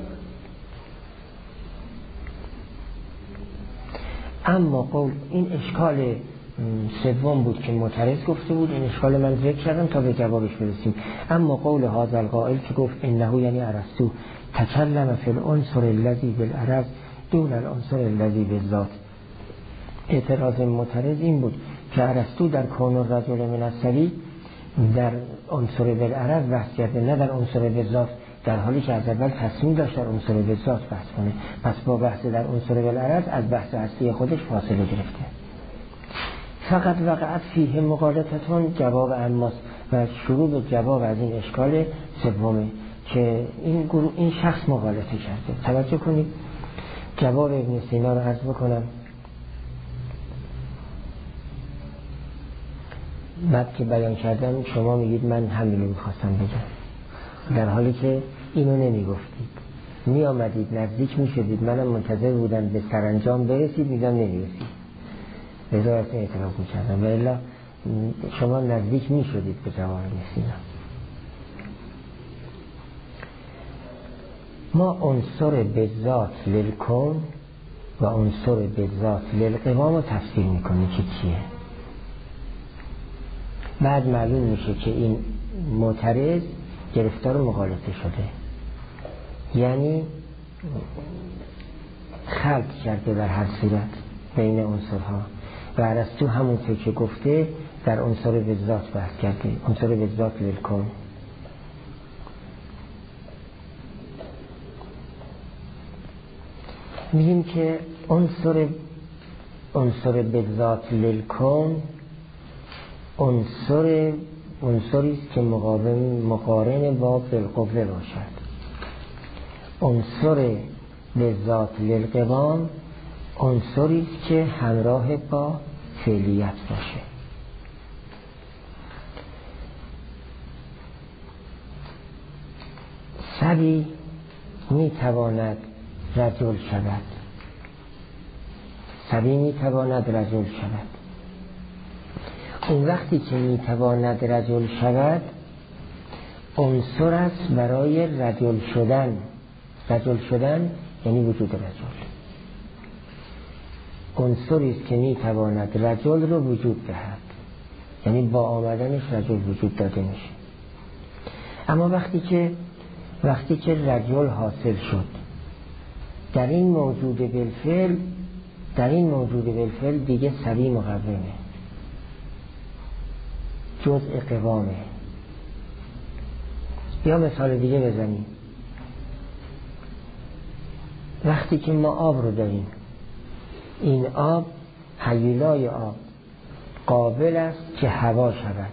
اما قول این اشکال سوم بود که معترض گفته بود، این اشکال من ذکر کردم تا به جوابش برسیم. اما قول هذا القائل که گفت انه یعنی ارسطو تکلم فی العنصر الذی بالعرض دون العنصر الذی بالذات. اعتراض معترض این بود که ارسطو در کون الرجل من السوی در عنصر بالعرض بحث کرده، نه در عنصر بالذات، در حالی که از اول تصمیم داشت در عنصر بالذات بحث کنه. پس با بحث در عنصر بالعرض از بحث اصلی خودش فاصله گرفته. فقط وقعت فیه مغالطتون جواب اماس و شروع به جواب از این اشکال سومه که این گروه این شخص مغالطه کرده. توجه کنید جواب ابن سینا رو عرض بکنم. بعد که بیان کردم شما میگید من همین رو میخواستم بگم، در حالی که اینو نمیگفتید، می آمدید نزدیک میشدید، منم منتظر بودم به سرانجام برسید، میگم نمیرسید، لذا از این اعتراض میکردم. و الا شما نزدیک میشدید به جواب نسینا. ما عنصر بذات للکون و عنصر بذات للقوام رو تفسیر میکنیم که چیه. بعد معلوم میشه که این معترض گرفتار مغالطه شده، یعنی خلط کرده در هر صورت بین عنصرها و ارسطو همونطور که گفته در عنصر بذات بحث کرده، عنصر بذات للکون. میگیم که عنصر عنصر بذات للکون عنصر عنصری است که مقارن مقارن با بالقوه باشد. عنصر بذات للقوام عنصری است که همراه با فعلیت باشه. سبی میتواند رجل شود، سبی میتواند رجل شود. اون وقتی که میتواند رجل شود عنصر است برای رجل شدن. رجل شدن یعنی وجود رجل. عنصری است که میتواند رجل رو وجود دهد، یعنی با آمدنش رجل وجود داده میشه. اما وقتی که وقتی که رجل حاصل شد در این موجود بالفعل، در این موجود بالفعل دیگه سبی مقومه، جزء قوامه. یا مثال دیگه بزنیم، وقتی که ما آب رو داریم، این آب هیولای آب قابل است که هوا شود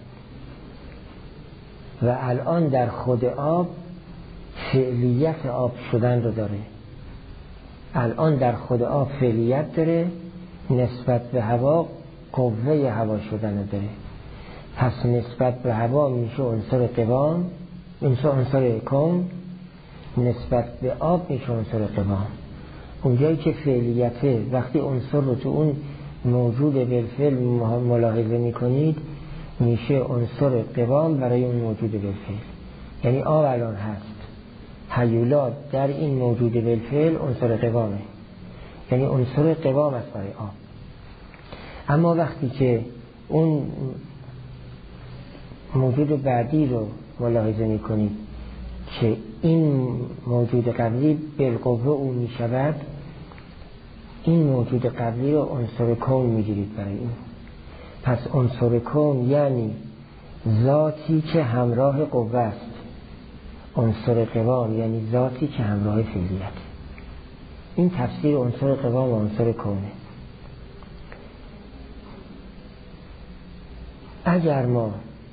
و الان در خود آب فعلیت آب شدن رو داره. الان در خود آب فعلیت داره، نسبت به هوا قوه هوا شدن رو داره. پس نسبت به هوا میشه عنصر قوام، میشه عنصر کون، نسبت به آب میشه عنصر قوام. اونجایی که فعلیته، وقتی عنصر رو تو اون موجود بالفعل ملاحظه میکنید میشه عنصر قوام برای اون موجود بالفعل. یعنی آب الان هست، هیولا در این موجود بالفعل عنصر قوامه، یعنی عنصر قوام است برای آب. اما وقتی که اون موجود بعدی رو ملاحظه میکنید که این موجود قبلی بالقوه او میشود، این موجود قبلی رو عنصر کون میگیرید برای این. پس عنصر کون یعنی ذاتی که همراه قوه است، عنصر قوام یعنی ذاتی که همراه فعلیت. این تفسیر عنصر قوام و عنصر کونه. اگر ما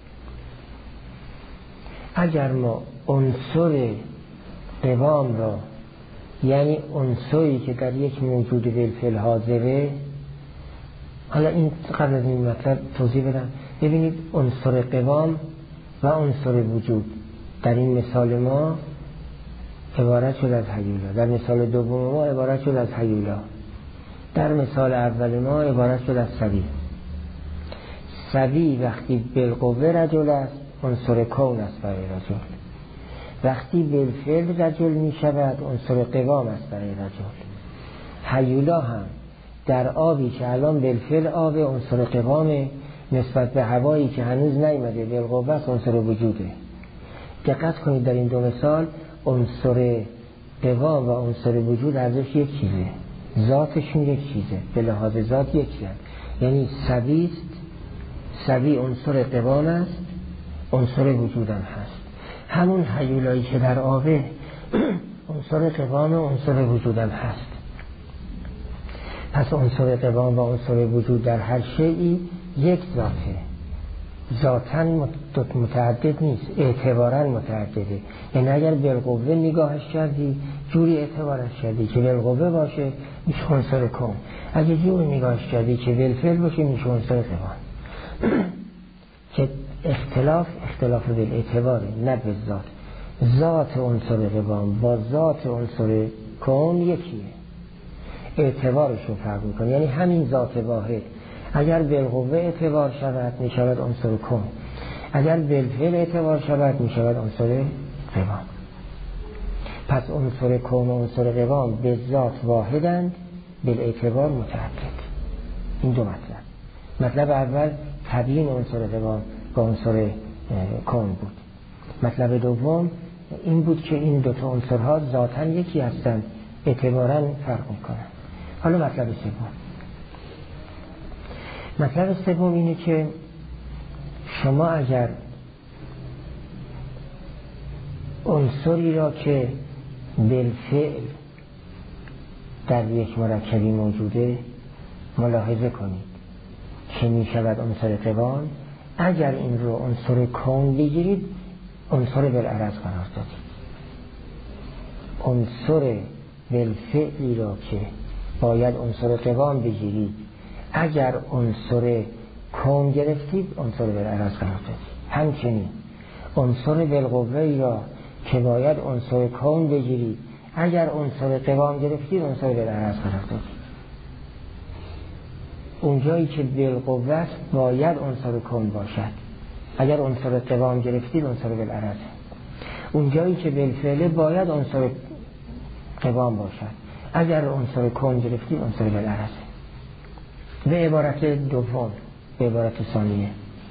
اگر ما عنصر قوام را، یعنی عنصری که در یک موجود بالفعل حاضره، حالا این قبل از این مطلب توضیح بدم، ببینید عنصر قوام و عنصر وجود در این مثال ما عبارت شد از هیولا، در مثال دوم ما عبارت شد از هیولا، در مثال اول ما عبارت شد از سوی. سوی وقتی بالقوه رجل است عنصر کون است برای رجل، وقتی بالفعل رجل می شود عنصر قوام است برای رجل. هیولا هم در آبی که الان بالفعل آب عنصر قوام نسبت به هوایی که هنوز نیامده بالقوه است عنصر وجوده. دقت کنید در این دو مثال عنصر قوام و عنصر وجود ارزش یک چیزه، ذاتشون یک چیزه، به لحاظ ذات یک چیزه. یعنی سوی است، سوی عنصر قوام است، عنصر وجود هم هست. همون هیولایی که در آبه عنصر قوام و عنصر وجود هم هست. پس عنصر قوام و عنصر وجود در هر شیئی یک ذاته، ذاتاً متعدد نیست، اعتباراً متعدده. یعنی اگر بالقوه نگاهش کردی جوری اعتبارش کردی که بالقوه باشه میشه عنصر کون، اگر جوری نگاهش کردی که بالفعل باشه میشه عنصر قوام. که اختلاف اختلاف بالاعتباره نه به ذات. ذات عنصر قوام با ذات عنصر کون یکیه، اعتبارشون فرق میکنه. یعنی همین ذات واحد اگر بالقوه اعتبار شود می شود عنصر کون، اگر بالفعل اعتبار شود می شود عنصر قوام. پس عنصر کون و عنصر قوام به ذات واحدند، بالاعتبار متعدد. این دو مطلب. مطلب اول تبیین عنصر قوام با عنصر کون بود. مطلب دوم این بود که این دو تا عنصرها ذاتاً یکی هستند، اعتباراً فرق میکنند. حالا مطلب سوم. مطلب سوم اینه که شما اگر عنصری را که بالفعل در یک مرکبی موجوده ملاحظه کنید که می شود عنصر قوام، اگر این رو عنصر کون بگیرید عنصر بالعرض قرار دادید. عنصر بالفعلی را که باید عنصر قوام بگیرید اگر عنصر کون گرفتید عنصر بالعرض قرار دادید. همچنین عنصر بالقوه را که باید عنصر کون بگیرید اگر عنصر قوام گرفتید عنصر بالعرض قرار دادید. اونجایی که بالقوه است باید عنصر کون باشد، اگر عنصر قوام گرفتید عنصر بالعرض. اونجایی که بالفعل باید عنصر قوام باشد، اگر عنصر کون گرفتید عنصر بالعرض. به عبارت دوم، به عبارت ثانیه،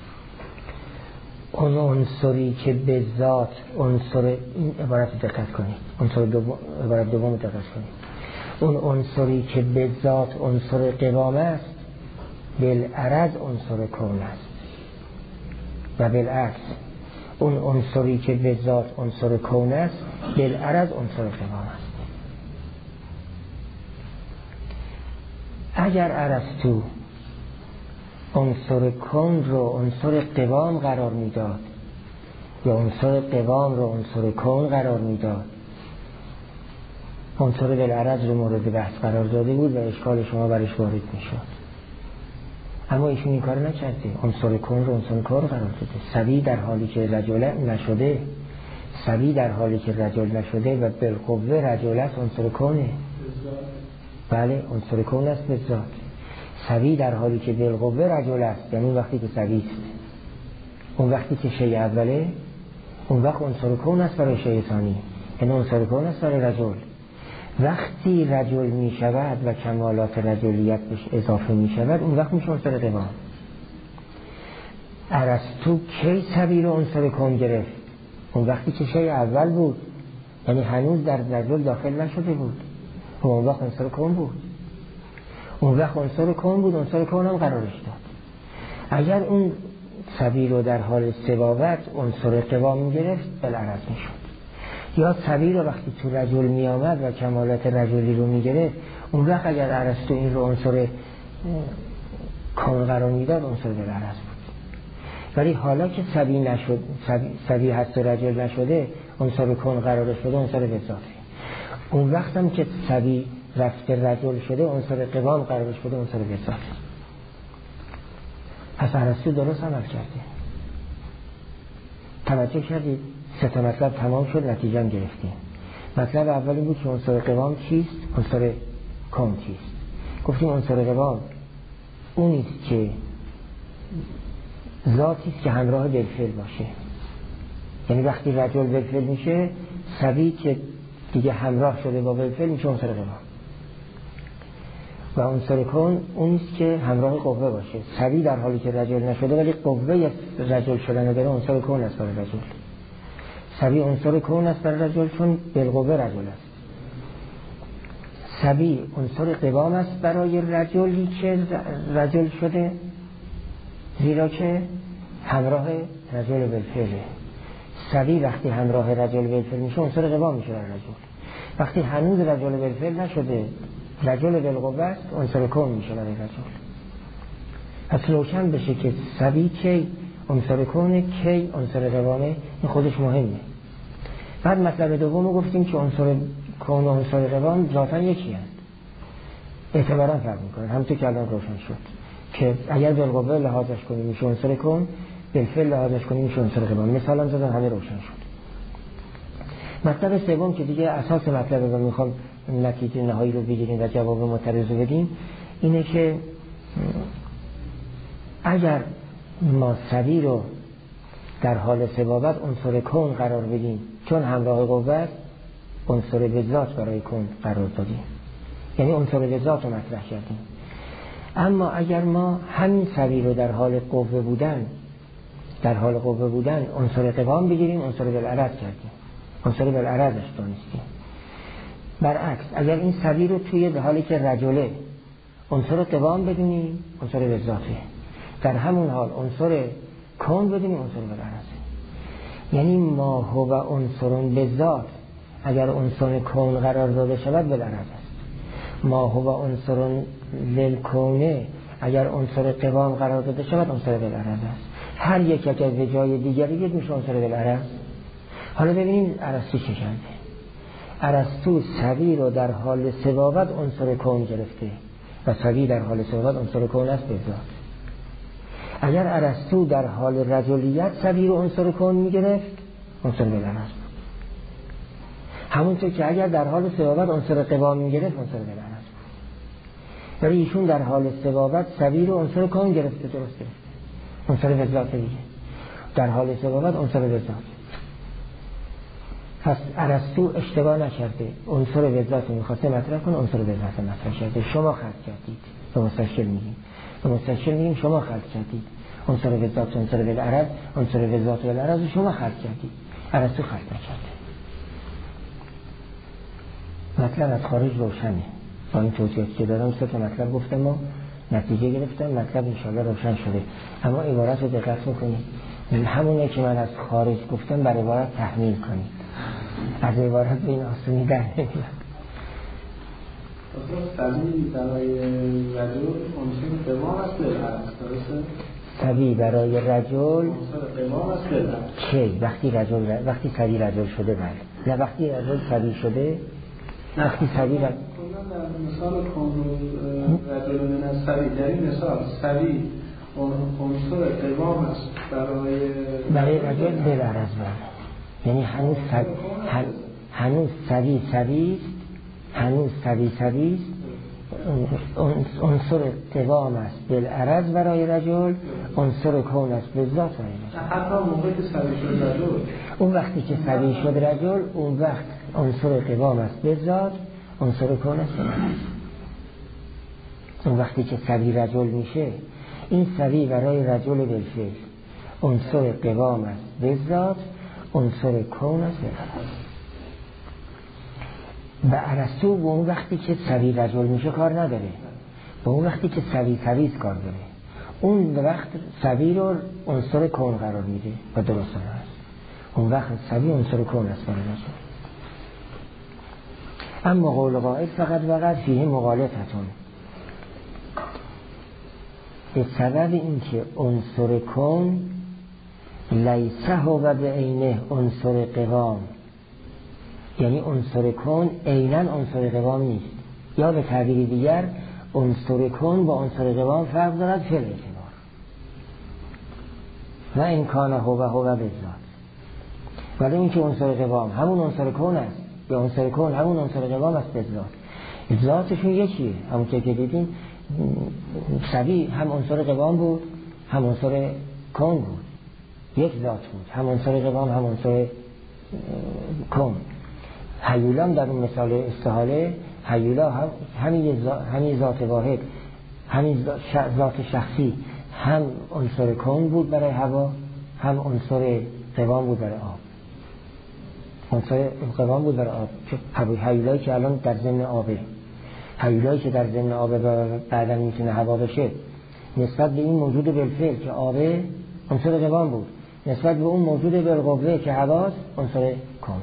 اون عنصری که به ذات عنصر، این عبارت دقت کنید، عنصر دوم، عبارت دوم دقت کنید، اون عنصری که به ذات عنصر قوام است بالعرض عنصر کون است و بالعکس اون عنصری که به ذات عنصر کون است بالعرض عنصر قوام است. اگر ارسطو عنصر کون رو عنصر قوام قرار میداد یا عنصر قوام رو عنصر کون قرار میداد، عنصر بالعرض رو مورد بحث قرار داده بود و اشکال شما برش وارد میشد. اما ایشون این کار نکرده، عنصر کون رو عنصر کون قرار داده. سوی در حالی که رجل نشده، سوی در حالی که رجل نشده و بالقوه رجل است عنصر کونه. بله عنصر کون است به ذات. سوی در حالی که بالقوه رجل است یعنی وقتی که سوی است. اون وقتی که شیء اوله اون وقت عنصر کون است برای شیء ثانی، یعنی عنصر کون است برای رجل. وقتی رجل می شود و کمالات رجلیت بهش اضافه می شود اون وقت میشه عنصر قوام. ارسطو کی سوی رو عنصر کون گرفت؟ اون وقتی که شیء اول بود، یعنی هنوز در رجل داخل نشده بود، اون وقت عنصر کون بود. اون وقت عنصر کون بود، عنصر کون هم قرارش داد. اگر اون سوی رو در حال سباوت عنصر قوام می گرفت بالعرض می شد. یا سوی رو وقتی تو رجل می آمد و کمالات رجلی رو می گرفت اون وقت اگر ارسطو این رو عنصر کون قرار می داد عنصر بالعرض بود. ولی حالا که سوی نشد، سوی هست و رجل نشده عنصر کون قرار شده عنصر بذاته. اون وقت هم که سوی رفته رجل شده عنصر قوام قرار شده عنصر بذاته. پس ارسطو درست عمل کرده. توجه کردید؟ سه تا مطلب تمام شد، نتیجه هم گرفتیم. مطلب اولی بود که عنصر قوام چیست، عنصر کون چیست. گفتیم عنصر قوام اونیست که ذاتی است که همراه بالفعل باشه. یعنی وقتی رجل بالفعل میشه، سوی که دیگه همراه شده با بالفعل میشه عنصر قوام. و عنصر کون اونیست که همراه قوه باشه. سوی در حالی که رجل نشده ولی قوه رجل شدن داره، عنصر کون است برای رجل. سوی عنصر کون است برای رجل چون بالقوه رجل است. سوی عنصر قوام است برای رجلی که رجل شده، زیرا که همراه رجل بالفعله. سوی وقتی همراه رجل بالفعل میشه عنصر قوام میشه برای رجل. وقتی هنوز رجل بالفعل نشده، رجل بالقوه است، عنصر کون میشه برای رجل. پس روشن بشه که سوی کی عنصر کونه، کی عنصر قوامه. این خودش مهمه. بعد مطلب دومو گفتیم که عنصر کون و عنصر قوام ذاتاً یکی هست، اعتباراً فرق میکنه. همونطور که الان روشن شد که اگر بالقوه لحاظش کنیم میشه عنصر کون، بالفعل لحاظش کنیم میشه عنصر قوام. مثلا زدن همه روشن شد. مطلب سوم که دیگه اساس مطلب رو میخوام نتیجه نهایی رو بگیریم و جواب معترض رو بدیم، اینه که اگر ما سوی رو در حال سبابت عنصر کون قرار بدیم چون همراه قوت، عنصر بذات برای کون قرار دادیم، یعنی عنصر بذات رو مطرح کردیم. اما اگر ما همین سوی رو در حال قوه بودن در حال قوه بودن عنصر قوام بگیریم، عنصر بالعرض کردیم، عنصر بالعرضش دانستیم. برعکس اگر این سوی رو توی حالی که رجله عنصر قوام بدونیم، عنصر بذاته. در همون حال عنصر کون بدونیم، عنصر بالعرض. یعنی ما هو عنصر بذات اگر عنصر کون قرار داده شود بالعرض است. ما هو عنصر للکونه اگر عنصر قوام قرار داده شود عنصر بالعرض است. هر یک یک از جای دیگری یک میشه عنصر بالعرض. حالا ببینیم ارسطو چه کرده. ارسطو سوی رو در حال سبابت عنصر کون گرفته و سوی در حال سبابت عنصر کون است بذات. اگر ارسطو در حال رجلیت سوی رو عنصر کون میگرفت، عنصر بالعرض بود. همونطور که اگر در حال سبابت عنصر قوام میگرفت، عنصر بالعرض بود. ولی ایشون در حال سبابت سوی رو عنصر کون گرفته، درست گرفته، عنصر بذات دیگه. در حال سبابت عنصر بذات. پس ارسطو اشتباه نکرده، عنصر بذات رو میخواسته مطرح کنه، عنصر بذات مطرح کرده. شما خلق کردید، به مستشکل میگیم به مستشکل میگیم شما خلق کردید عنصر بذات، عنصر بالعرض، عنصر بذات و بالعرض شما خلق کردید، ارسطو خلق نکرده. مطلب از خارج روشنه. با این توضیحاتی که دادم سه تا مطلب گفتم و نتیجه گرفتم، مطلب انشاءالله روشن شده. اما عبارت رو دقت میکنید، همونه که من از خارج گفتم بر عبارت تحمیل کنید، از عبارت به این آسونی در نمیاد. سوی برای رجل عنصر قوام است بالعرض، درسته؟ سوی برای رجل عنصر قوام است بالعرض. کی؟ وقتی رجل وقتی سوی رجل شده، بله. نه وقتی رجل سوی شده، وقتی سوی رجل مثال کن رجل من از سوی، در این مثال سوی عنصر قوام است برای برای رجل بالعرض، بله. یعنی هنوز سوی هن... هنوز سوی سوی است، هنوز سوی سوی است، عنصر قوام است بالعرض برای رجل، عنصر کون است بذات برای رجل. حتی موقعی که سوی شد رجل، اون وقتی که سوی شد رجل، اون وقت عنصر قوام است بذات، عنصر کون است بالعرض. اون وقتی که سوی رجل میشه، این سوی برای رجل بالفعل، عنصر قوام است بذات، عنصر کون است بالعرض. و ارسطو به اون وقتی که سوی رجل میشه کار نداره، به اون وقتی که سوی سوی است کار داره. اون وقت سوی رو عنصر کون قرار میده و درست است. اون وقت سوی عنصر کون است برای رجل. اما قول قائل فقط وقت فیه مغالطتون، به سبب اینکه عنصر کون لیسه و به عینه عنصر قوام، یعنی عنصر کون عیناً عنصر قوام نیست، یا به تعبیر دیگر عنصر کون با عنصر قوام فرق دارد فی الاعتبار. و امکان هو و هو به ذات. ولی این که عنصر قوام همون عنصر کون است یا عنصر کون همون عنصر قوام است به ذات. ذاتشون یکیه. همون که دیدیم سوی هم عنصر قوام بود هم عنصر کون بود، یک ذات بود، هم عنصر قوام هم عنصر کون. هیولام در اون مثال استحاله هیولا هم همین همین ذات واحد، همین ذات شخصی هم عنصر کون بود برای هوا، هم عنصر قوام بود برای آب. عنصر قوام بود برای آب. هیولایی که الان در ضمن آبه، هیولایی که در ضمن آبه بعدا میتونه هوا بشه، نسبت به این موجود بالفعل که آبه عنصر قوام بود، نسبت به اون موجود بالقوه که هواست عنصر کونه.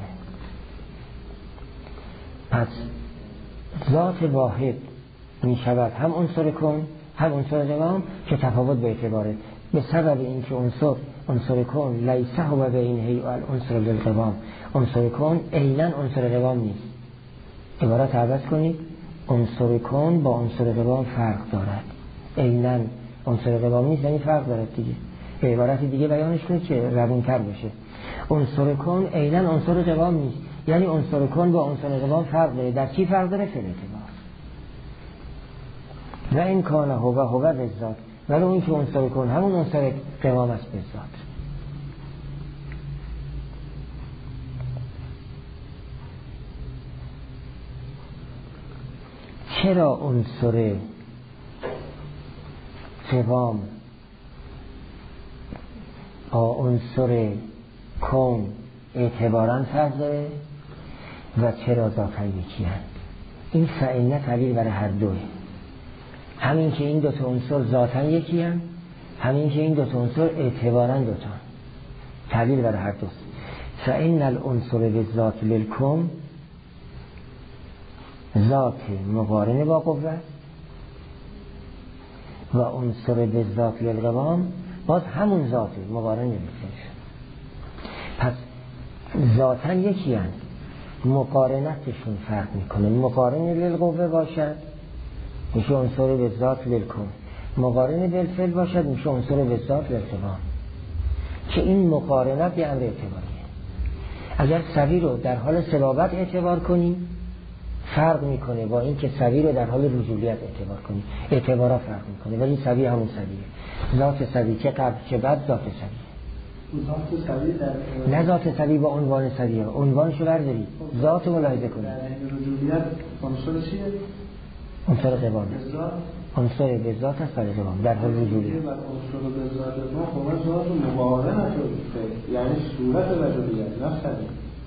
پس ذات واحد می شود هم عنصر کون هم عنصر قوام که تفاوت به اعتباره به سبب اینکه عنصر عنصر کون لیسه و بینه العنصر بالقوام، عنصر کون عیناً عنصر قوام نیست. عبارت عوض کنید، عنصر کون با عنصر قوام فرق دارد، عیناً عنصر قوام نیست، یعنی فرق دارد دیگه. به عبارت دیگه بیانش کنید که روون‌تر بشه. عنصر کون عیناً عنصر قوام نیست، یعنی عنصر کون با عنصر قوام فرق داره. در چی فرق داره؟ فی الاعتبار. و این کانه هو و هو به ذات، ولی اون که عنصر کون همون عنصر قوام است به ذات. چرا عنصر قوام با عنصر کون اعتباراً فرق داره و چرا ذاتاً یکی هست؟ این فعینه تعبیر برای هر دوه. همین که این دوتا عنصر ذاتاً یکی هست، همین که این دوتا عنصر اعتباراً دوتا، تعبیر برای هر دوست. فعین العنصر به ذات للکون، ذات مقارن با قوه، و عنصر به ذات للقوام باز همون ذاته مقارن نمیشه. پس ذاتاً یکی هست، مقارنتشون فرق میکنه. مقارن للقوه باشد میشه عنصر به ذات للکون، مقارن بالفعل باشد میشه عنصر به ذات للقوام. که این مقارنت یه امر اعتباریه. اگر سوی رو در حال صلابت اعتبار کنیم فرق میکنه با این که سوی رو در حال رجولیت اعتبار کنیم، اعتبارا فرق میکنه، ولی سوی همون سویه. ذات سوی که قبل که بعد ذات سویه. ذات سوی در نه ذات سوی با عنوان سویه، عنوانشو بردارید، ذات ملاحظه کنید. در رجولیت عنصر چیه؟ عنصر قوام. عنصر به ذات است برای قوام در حال رجولیت. عنصر به ذات ما خب ذات مقارنت یعنی صورت رجولیت نه سوی.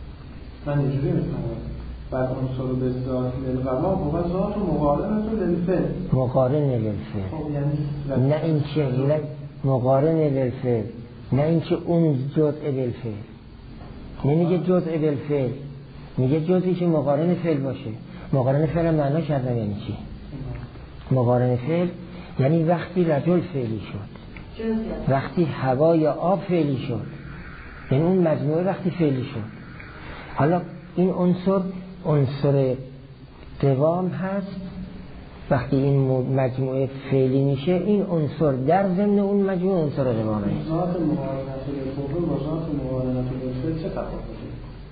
من اینجوری میفهمم. بعد عنصر به ذات للقوام هو ذات مقارنت للفعل. مقارن للفعل. خب یعنی نه این چه نه مقارن للفعل، نه اینکه اون جزء بالفعل. نمیگه جزء بالفعل، میگه جزئی که مقارن فعل باشه. مقارن فعل معنا کردن یعنی چی؟ مقارن فعل یعنی وقتی رجل فعلی شد، وقتی هوا یا آب فعلی شد، یعنی اون مجموعه وقتی فعلی شد. حالا این عنصر عنصر قوام هست. وقتی این مجموعه فعلی میشه این عنصر در ضمن اون مجموعه عنصر قوامه. ذات مقارنت بالقوه با ذات مقارنت بالفعل چه تفاوتی؟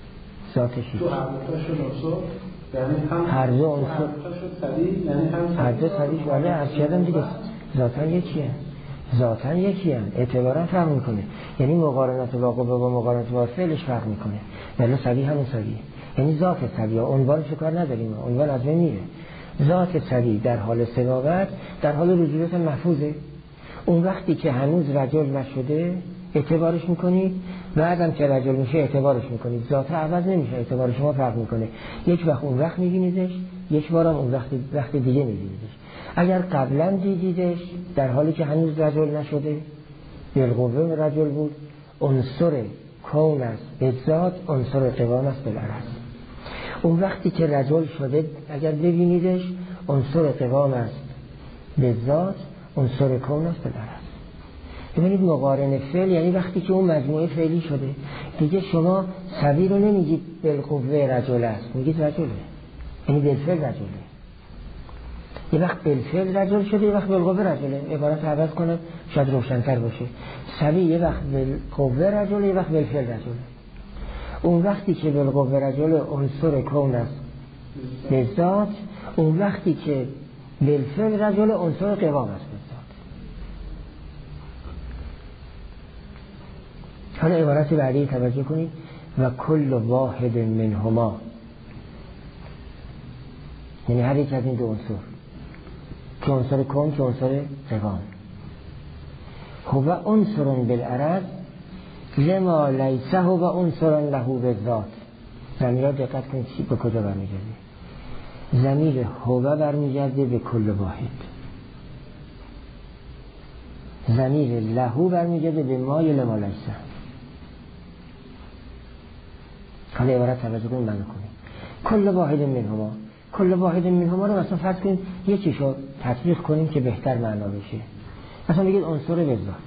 ذاتش تو هر دو تا شد عنصر یعنی هم هر دو عنصر یعنی هم هر دو سویش ولی از کردم دیگه ذاتاً یکیه، ذاتاً یکیه، اعتباراً فرق میکنه. یعنی مقارنت با قوه با مقارنت با فعلش فرق میکنه، ولی سوی همون سویه. یعنی ذات سوی عنوانش کار نداریم، عنوان از بین میره. ذات سوی در حال صلابت در حال رجولیت محفوظه. اون وقتی که هنوز رجل نشده اعتبارش میکنید، بعدم که رجل میشه اعتبارش میکنید. ذات عوض نمیشه، اعتبار شما فرق میکنه. یک وقت اون وقت میبینیدش، یک بارم اون وقت وقت دیگه میبینیدش. اگر قبلا دیدیدش در حالی که هنوز رجل نشده بالقوه رجل بود، عنصر کون است به ذات، عنصر قوام است بالعرض. اون وقتی که رجل شده اگر ببینیدش عنصر قوام است به ذات، عنصر کون است بالعرض. ببینید مقارن فعل یعنی وقتی که اون مجموعه فعلی شده دیگه شما سوی رو نمیگید بالقوه رجل است، میگید رجله، یعنی بالفعل رجله. یه وقت بالفعل رجل شده، یه وقت بالقوه رجله. عبارت عوض کنه شاید روشن‌تر باشه. سوی یه وقت بالقوه رجله، یه وقت بالفعل رجله. اون وقتی که بالقوه رجل عنصر کون است به ذات، اون وقتی که بالفعل رجل عنصر قوام است به ذات. حالا عبارت بعدی توجه کنید. و کل واحد منهما، یعنی هر یک از این دو عنصر، که عنصر کون که عنصر قوام، هو عنصر بالعرض لما لیسه هو عنصر له بالذات. ضمیر را دقت کنید چی به کجا برمیگرده؟ ضمیر هو برمیگرده به کل واحد، ضمیر له برمیگرده به ما یا لما لیسه. حالا عبارت توجه کنید معنی کنید. کل واحد منهما، کل واحد منهما رو مثلا فرض کنید یکیشو تطبیق کنیم که بهتر معنا بشه. مثلا بگید عنصر به ذات،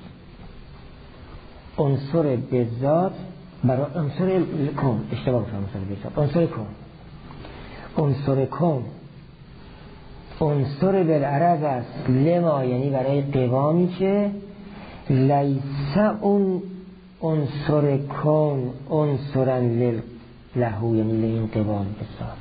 عنصر به ذات برای عنصر کون، اشتباه گفتم عنصر به ذات، عنصر کون، عنصر کون عنصر بالعرض است لما، یعنی برای قوامی که لیسه اون عنصر کون عنصرا لل لهو، یعنی لین قوام به ذات.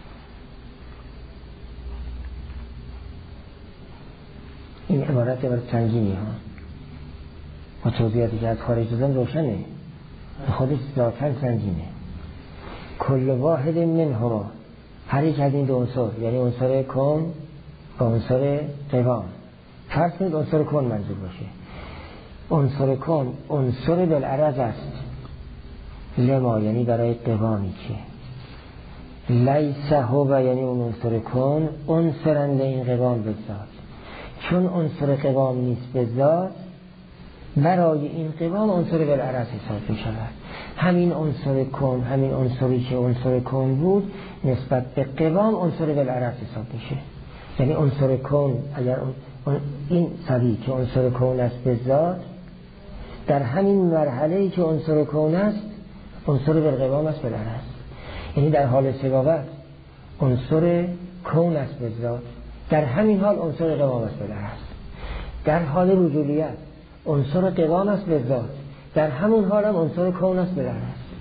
این عبارت عبارت سنگینی ها و توضیحاتی که از خارج دادم روشنه، خودش ذاتاً سنگینه. کل واحد منهما، هر یک از این دو عنصر، یعنی عنصر کون و عنصر قوام، فرض کنید عنصر کون منظور باشه. عنصر کون عنصر بالعرض است لما، یعنی برای قوامی که لیسه هو، یعنی اون عنصر کون عنصرا لین قوام به ذات، چون عنصر قوام نیست به ذات، برای این قوام عنصر بالعرض حساب می شود. همین عنصر کون، همین عنصری که عنصر کون بود نسبت به قوام عنصر بالعرض حساب میشه. یعنی عنصر کون اگر این سوی که عنصر کون است به ذات، در همین مرحله‌ای که عنصر کون است عنصر بالقوام است بالعرض. یعنی در حال سبابت عنصر کون است به ذات، در همین حال عنصر قوام است بالعرض. در حال رجولیت عنصر قوام است به ذات، در همون حال هم عنصر کون است بالعرض.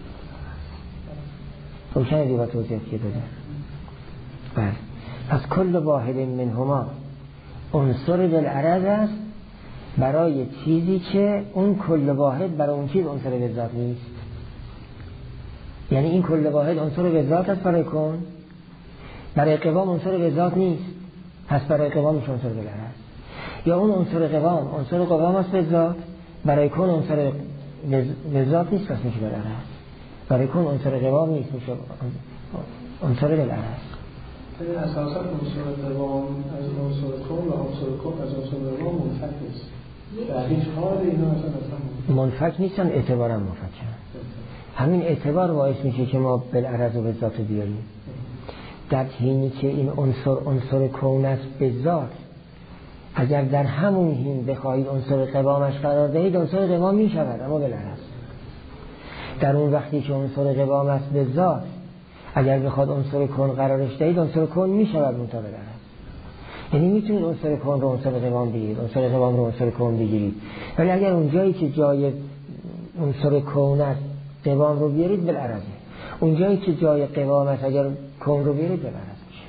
روشن دیگه توضیحات که داده. بله، پس کل واحد منهما عنصر بالعرض است برای چیزی که اون کل واحد برای اون چیز عنصر به ذات نیست. یعنی این کل واحد عنصر به ذات است برای کون، برای قوام عنصر به ذات نیست، پس برای قوامش عنصر بالعرض. یا اون عنصر قوام عنصر قوام است به ذات، برای کون عنصر به ذات نیست، پس میشه بالعرض. برای کون عنصر قوام نیست، میشه عنصر بالعرض. این اساسا عنصر قوام از عنصر کون و عنصر کون از عنصر قوام منفک نیست. در هیچ حال اینا اصلا منفک نیستن، اعتبارا منفکن. همین اعتبار باعث میشه که ما بالعرض و به ذات بیاریم. در حینی که این عنصر عنصر کون است به ذات، اگر در همون حین بخواهید عنصر قوامش قرار دهید عنصر قوام می شود، اما بالعرض. در اون وقتی که عنصر قوام است به ذات، اگر بخواد عنصر کون قرارش دهید عنصر کون می شود منتها بالعرض. یعنی میتونید عنصر کون رو عنصر قوام بگیرید، عنصر قوام رو عنصر کون بگیرید، ولی اگر اون جایی که جای عنصر کون است قوام رو بیارید بالعرض، اون جایی که جای قوام است اگر کون رو بیارید بالعرض میشه.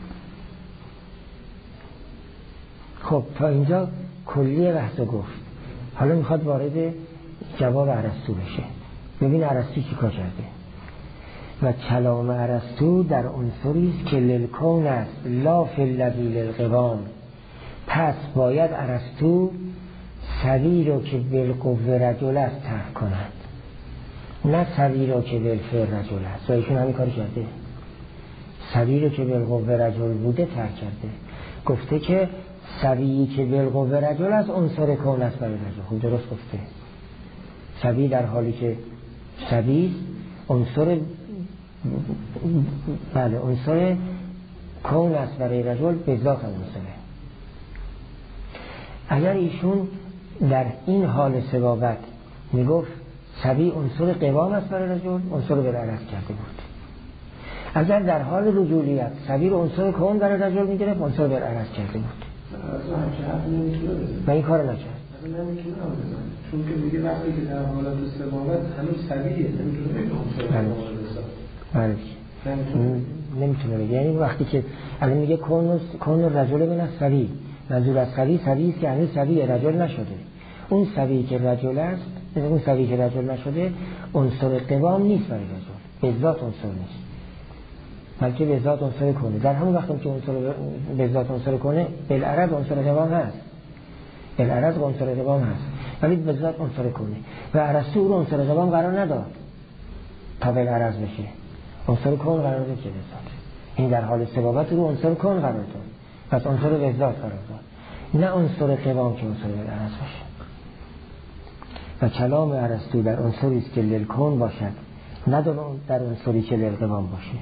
خب تا اینجا کلی بحث گفت. حالا میخواد وارد جواب ارسطو بشه. ببین ارسطو چی کار کرده. و کلام ارسطو در عنصری است که للکون است لا فی الذی للقوام. پس باید ارسطو سوی رو که بالقوه رجل است ترک کند، نه سوی رو که بالفعل رجل است. و ایشون همین کار کرده، سوی رو که بالقوه رجل بوده ترک کرده. گفته که سوی که بالقوه رجل است عنصر کون است برای رجل. خب درست گفته. سوی در حالی که سوی عنصر بله عنصر کون است برای رجل به ذات عنصره. اگر ایشون در این حال سبابت میگفت سوی عنصر قوام است برای رجل، عنصر بالعرض کرده بود. اگر در حال رجولیت سبی رو عنصر کون برای رجل میگرفت عنصر بالعرض کرده بود و این کار نکرد. چون که میگه وقتی که در حالت استقامت هنوز سبیه نمیتونه بگه عنصر بالعرض نمیتونه بگه. یعنی وقتی که الان میگه کون کون رجل من السبی، منظور از سبی سبی است که هنوز سبی رجل نشده. اون سبی که رجل است، اون سبی که رجل نشده عنصر قوام نیست برای رجل، به ذات عنصر نیست، بلکه به ذات عنصر کنه. در همون وقتی که عنصر به ذات عنصر کنه بالعرض عنصر قوام هست، بالعرض عنصر قوام هست ولی به ذات عنصر کنه و ارسطو او عنصر قوام قرار نداد تا بالعرض بشه، عنصر کون قرار داد که به ذات. این در حال ثبات رو عنصر کون قرار داد، پس عنصر به ذات قرار داد، نه عنصر قوام که عنصر بالعرض باشه. و کلام ارسطو در عنصری است که للکون باشد، نه در عنصری که للقوام باشه.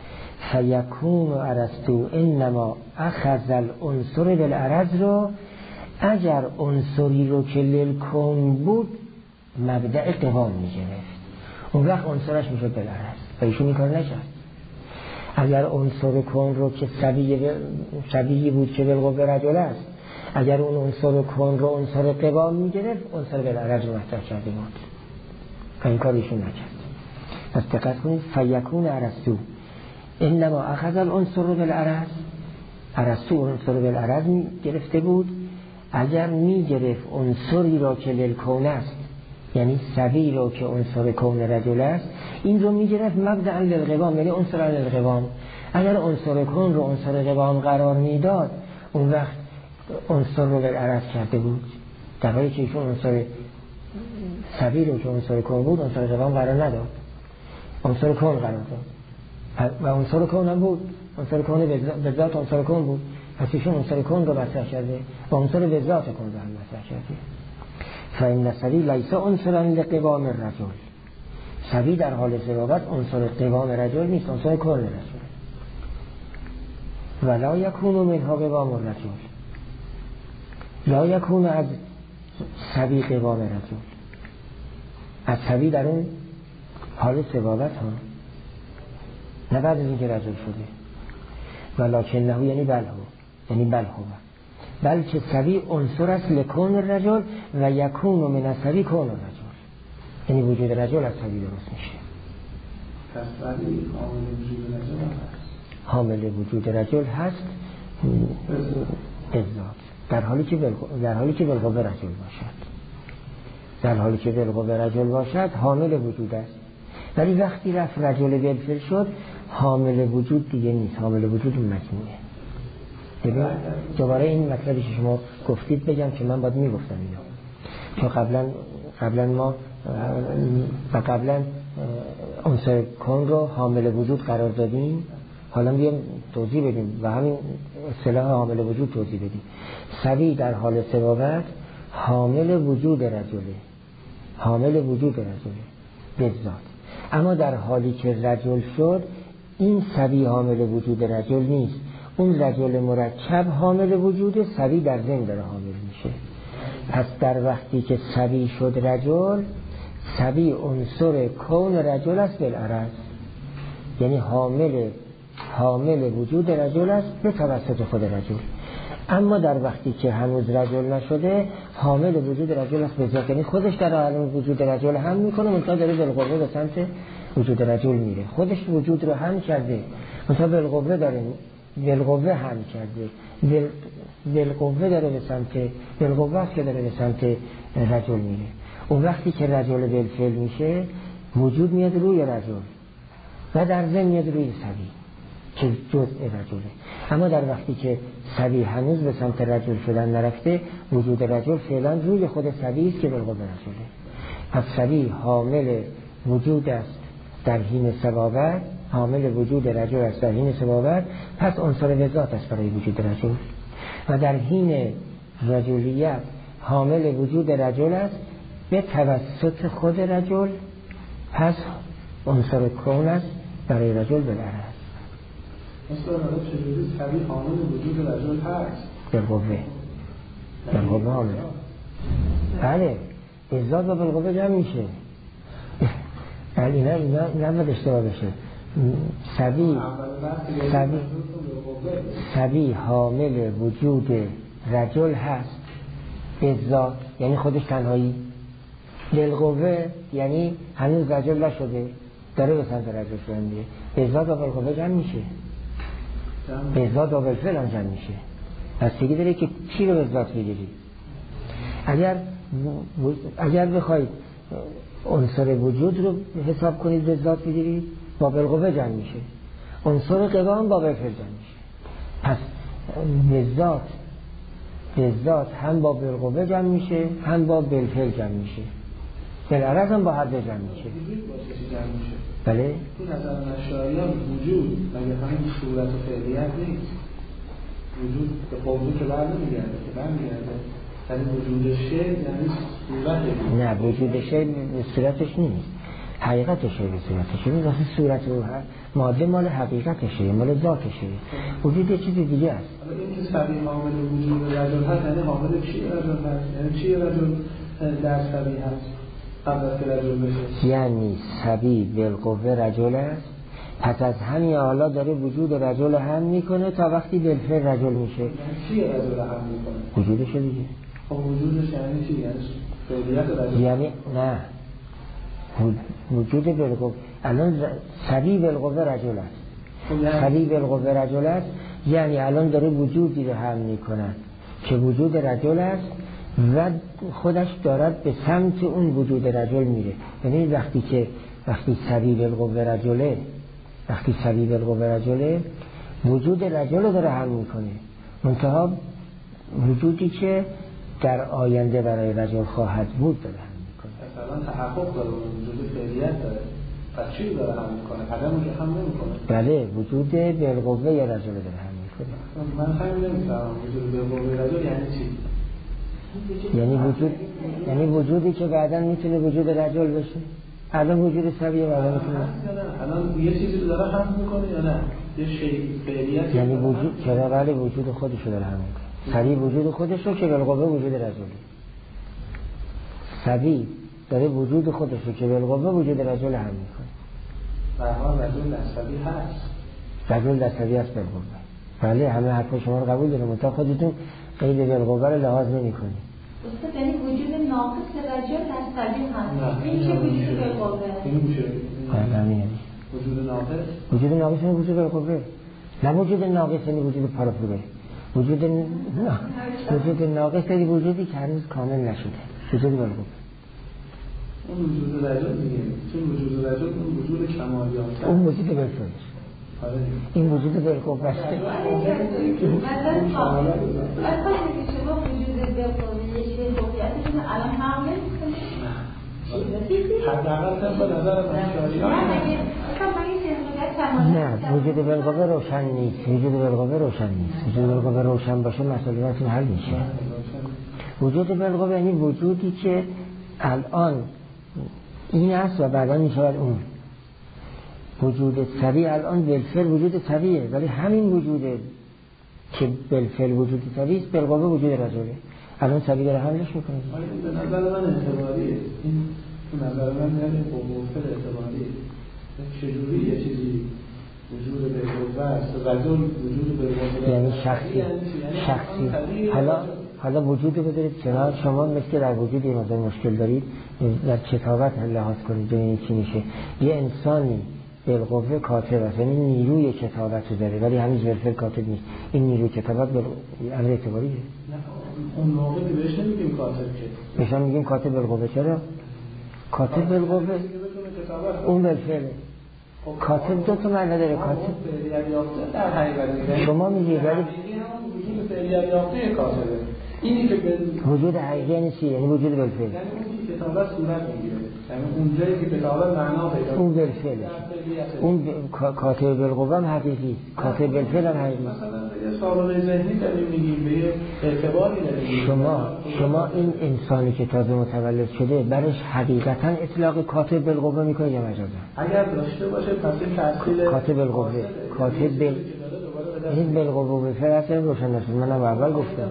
فیکون ارسطو انما اخذ العنصر بالعرض رو، اگر عنصری رو که للکون بود مبدأ قوام میگرفت، اون وقت عنصرش میشد بالعرض و ایشون این کار نکرد. اگر عنصر کون رو که شبیه بود که بالقوه رجل است، اگر اون عنصر کون رو عنصر قوام میگرفت عنصر بالعرض رو مطرح کرده بود و این کار ایشون نکرد. پس دقت کنید فیکون ارسطو انما اخذ العنصر بالعرض، ارسطو عنصر بالعرض گرفته بود اگر میگرفت عنصری را که للکون است، یعنی سبی را که عنصر کون رجل است، این رو میگرفت مبدأ للقوام، یعنی عنصر للقوام. اگر عنصر کون رو عنصر قوام قرار میداد اون وقت عنصر رو بالعرض کرده بود، در حالی که ایشون عنصر سبی رو که عنصر کون بود عنصر قوام قرار نداد، عنصر کون قرار داد و عنصر کون هم بود، عنصر کون به ذات عنصر کون بود، پس ایشون عنصر کون رو مطرح کرده و عنصر به ذات کون رو هم مطرح کرده. فإن سبی لیس عنصرا لقوام الرجل، سبی در حال ثبات عنصر قوام رجل نیست، عنصر کون رجل. ولا یکون منها قوام الرجل، لا یکون از سبی قوام رجل، از سبی در اون حال ثبات ها، نه بعد از اینکه رجل شده. ولکنه یعنی بل هو، یعنی بل هو، بلکه سبی عنصر است لکون الرجل و یکون من سبی کون الرجل، یعنی وجود رجل از سبی درست میشه. پس سبی حامل وجود رجل هست، حامل وجود رجل هست ازاد، در حالی که در حالی که بالقوه رجل باشد، در حالی که بالقوه رجل باشد حامل وجود است. ولی وقتی رفت رجل بالفعل شد حامل وجود دیگه نیست، حامل وجود اون مجموعه. ببین دوباره این مطلبی که شما گفتید بگم که من باید میگفتم اینو، چون قبلا قبلا ما و قبلا عنصر کون رو حامل وجود قرار دادیم، حالا بیام توضیح بدیم و همین اصطلاح حامل وجود توضیح بدیم. سبی در حال ثبات حامل وجود رجله، حامل وجود رجله بالذات، اما در حالی که رجل شد این سبی حامل وجود رجل نیست، اون رجل مرکب حامل وجود، سبی در ذهن داره حامل میشه. پس در وقتی که سبی شد رجل، سبی عنصر کون رجل است بالعرض، یعنی حامل حامل وجود رجل است به توسط خود رجل. اما در وقتی که هنوز رجل نشده حامل وجود رجل است به ذات، یعنی خودش در عالم وجود رجل هم میکنه، منتها داره بالقوه به سمت وجود رجل میره، خودش وجود رو هم کرده منتها بالقوه داره، بالقوه هم کرده، بالقوه داره به سمت بالقوه است که داره به سمت رجل میره. اون وقتی که رجل بالفعل میشه وجود میاد روی رجل و در ذهن میاد روی سبی که جزء رجله. اما در وقتی که سبی هنوز به سمت رجل شدن نرفته وجود رجل فعلا روی خود سبی است که بالقوه رجله. پس سبی حامل وجود است در حین ثبات، حامل وجود رجل است در حین ثبات، پس عنصر بذات است برای وجود رجل و در حین رجولیت حامل وجود رجل است به توسط خود رجل، پس عنصر کون است برای رجل بالعرض. مثلا چجوری سبی حامل وجود رجل هست؟ بالقوه، بالقوه حامل، بله ازاد و بالقوه جمع میشه. اینا اینا نباید اشتباه بشه. سبی سبی سبی حامل وجود رجل هست به ذات، یعنی خودش تنهایی. بالقوه یعنی هنوز رجل نشده، داره به سمت رجل شدن میره. به ذات و بالقوه جمع میشه، به ذات و بالفعل هم جمع میشه. بستگی داره که چی رو به ذات بگیری. اگر اگر بخواید عنصر وجود رو حساب کنید به ذات بگیرید، با بالقوه جمع میشه. عنصر قوام با بالفعل جمع میشه. پس به ذات به ذات هم با بالقوه جمع میشه، هم با بالفعل جمع میشه. بالعرض هم با هر دو جمع میشه. بله؟ تو نظر نشایان وجود مگه همین صورت و فعلیت نیست؟ وجود به قوضه که بر نمیگرده که بر میگرده، یعنی وجود شیء یعنی صورت نیست. نه، وجود شیء به صورتش نیست، حقیقت شیء به صورتش نیست. واسه صورت و ماده مال حقیقت شیء، مال ذات شیء. وجود یه چیز دیگه است. حالا این که سبی حامل وجود رجل هست، یعنی حامل چی رجل هست؟ یعنی چی رجل در سبی هست قبل از که رجل بشه؟ یعنی سبی بالقوه رجل است، پس از همین حالا داره وجود رجل هم میکنه تا وقتی بالفعل رجل میشه. یعنی چی رجل هم میکنه؟ وجودش دیگه. خب وجودش یعنی چی؟ یعنی فعلیت رجل؟ یعنی نه، وجود بالقوه. الان سبی بالقوه رجل است، سبی بالقوه رجل است، یعنی الان داره وجودی رو هم میکنه که وجود رجل است و خودش دارد به سمت اون وجود رجل میره. یعنی وقتی که وقتی سبی بالقوه رجله وقتی سبی بالقوه رجله وجود رجل رو داره هم میکنه، منتها وجودی که در آینده برای رجل خواهد بود داره هم میکنه. مثلا تحقق داره، وجود فعلیت داره، پس چی داره هم میکنه؟ عدم رو هم نمیکنه. بله، وجود بالقوه یا رجل داره هم میکنه. من همین نمیفهمم وجود بالقوه رجل یعنی چی؟ یعنی وجود یعنی وجودی که بعداً میتونه وجود رجل بشه. الان وجود سبیه بعداً میتونه. الان یه چیزی رو داره هم میکنه یا نه؟ یه شیء فعلیت یعنی وجود چرا ولی وجود خودش رو داره هم میکنه. سبی وجود خودش رو که بالقوه وجود رجلی. سبی داره وجود خودش رو که بالقوه وجود رجل هم میکنه. برها رجل در سبی هست. رجل در سبی هست بالقوه. بله، همه حرف شما رو قبول دارم، منتها خودتون قید بالقوه رو لحاظ نمی‌کنید. استاد یعنی وجود ناقص رجل در سبی هست. این چه وجود بالقوه؟ این میشه. همین وجود ناقص. وجود ناقص یعنی وجود بالقوه. نه وجود ناقص یعنی وجود پارافوره. وجود نا... وجود ناقص یعنی وجودی که هنوز کامل نشده. وجود بالقوه. اون وجود رجل دیگه. چون وجود رجل اون وجود کمال یافته. اون وجود بالفعل. این وجود بالقوه است. مثلا شما وجود بالقوه یه چیز واقعیتش الان حامل حداقل طبق نظر من نه، وجود بالقوه روشن نیست. وجود بالقوه روشن نیست. وجود بالقوه روشن باشه مسئله‌تون حل میشه. وجود بالقوه یعنی وجودی که الان این است و بعدا میشود اون. وجود سبی الان بالفعل وجود سبیه، ولی همین وجوده که بالفعل وجود سبی است بالقوه وجود رجله. الان سبی داره حملش میکنه. به نظر من اعتباریه. این تو نظر من یعنی قوه اعتباریه. چجوری یه چیزی وجود بالقوه است، رجل وجود بالقوه یعنی شخصی شخصی حالا حالا وجود رو بذارید چرا شما مثل در وجود این مقدار مشکل دارید در کتابت لحاظ کنید ببینید چی میشه. یه انسانی بالقوه کاتب است، یعنی نیروی کتابت رو داره ولی هنوز بالفعل کاتب نیست. این نیروی کتابت به امر اعتباریه. اون موقع که بهش نمیگیم کاتب که بهش میگیم کاتب بالقوه. چرا؟ کاتب بالقوه اون بالفعله. کاتب دو تا معنی داره. کاتب در حقیقت شما میگید ولی وجود فعلیت یافته کاتبه. اینی که وجود حقیقی یعنی چی؟ یعنی وجود بالفعل. یعنی اون کتابت صورت میگیره. یعنی اونجایی که کتابت معنا پیدا اون بالفعل. اون کاتب بالقوه هم حقیقی، کاتب بالفعل هم حقیقی. مثلا یه سابقه ذهنی داریم میگیم به یه اعتباری داریم. شما شما این انسانی که تازه متولد شده برش حقیقتا اطلاق کاتب بالقوه میکنه یا مجازا؟ اگر داشته باشه پس این تحصیل کاتب بالقوه کاتب بال این بالقوه بالفعل اصلا روشن نشد. منم اول گفتم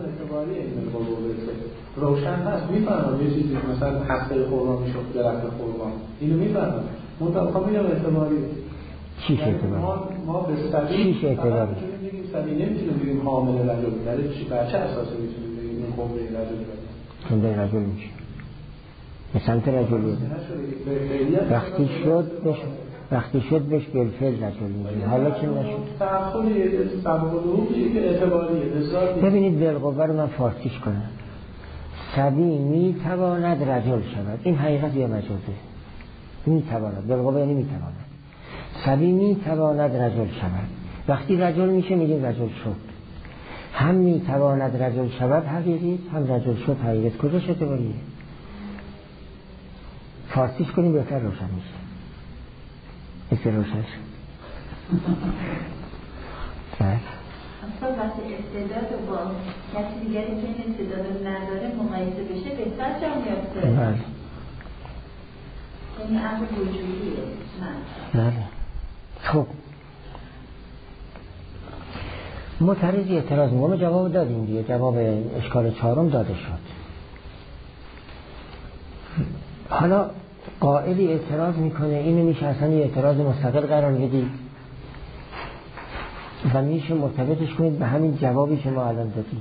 روشن هست، میفهمم یه چیزی مثلا حقه قربان میشه درخت قربان اینو میفهمم. منطقه میگم اعتباری چیش اعتباری؟ ما, ما به سبیل چیش اعتباری؟ بگیم سبیل نمیتونیم بگیم حامل رجل، برای چی؟ بر چه اساسی میتونیم بگیم این قوه رجل بگیم؟ چون به رجل میشه به سمت رجل بود وقتی شد بش وقتی شد بهش بالفعل رجل میشه. حالا که نشد تعخل یه سبب الوهی که اعتباریه. ببینید بالقوه رو من فارسیش کنم. سبی میتواند رجل شود، این حقیقت یا مجازه؟ میتواند، بالقوه یعنی میتواند. سبی میتواند رجل شود، وقتی رجل میشه میگیم رجل شد. هم میتواند رجل شود حقیقی، هم رجل شد حقیقت. کجاش اعتباریه؟ فارسیش کنیم بهتر روشن میشه. ایسه روشن شد. اصلا وقتی استعداد رو با کسی دیگری که این استعداد رو نداره مقایسه بشه بهتر جا میافته. بله. یعنی امر وجودیه. بله. خب معترضی اعتراض میکنه، جواب دادیم دیگه، جواب اشکال چهارم داده شد. حالا قائلی اعتراض میکنه، اینو میشه اصلا یه اعتراض مستقل قرار بدید و میشه مرتبطش کنید به همین جوابی که ما الان دادیم.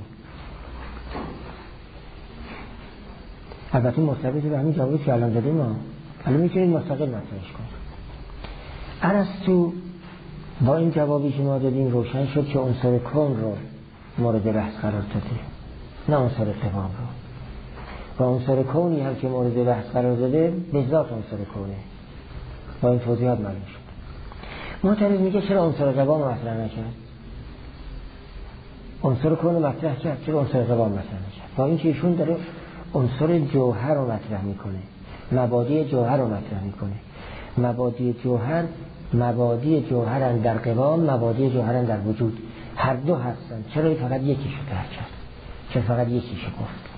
البته مرتبط به همین جوابی که الان دادیم ما الان میتونید مستقل مطرحش کنید. ارسطو با این جوابی که ما دادیم روشن شد که عنصر کون رو مورد بحث قرار داده، نه عنصر قوام رو. و عنصر کونی هم که مورد بحث قرار داده به ذات عنصر کونه. با این توضیحات معلوم شد. معترض میگه چرا عنصر قوام مطرح نکرد؟ عنصر کون مطرح کرد، چرا عنصر قوام مطرح نکرد؟ با این که ایشون داره عنصر جوهر رو مطرح میکنه، مبادی جوهر رو مطرح میکنه. مبادی جوهر مبادی جوهرن در قوام، مبادی جوهرن در وجود، هر دو هستن. چرا فقط یکیشو ترک کرد؟ چرا فقط یکیشو گفت؟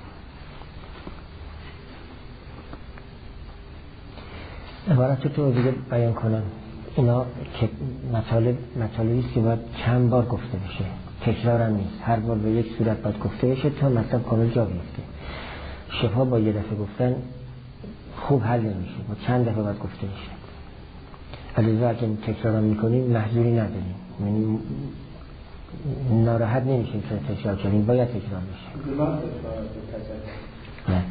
عبارت تو دیگه بیان کنم. اینا که مطالب مطالبی است که باید چند بار گفته بشه، تکرار هم نیست. هر بار به یک صورت باید گفته بشه تا مطلب کامل جا بیفته. شفا با یه دفعه گفتن خوب حل نمیشه، با چند دفعه باید گفته بشه. علیزا اگه تکرار هم میکنیم محضوری نداریم، یعنی ناراحت نمیشیم که تکرار کنیم، باید تکرار بشه. نه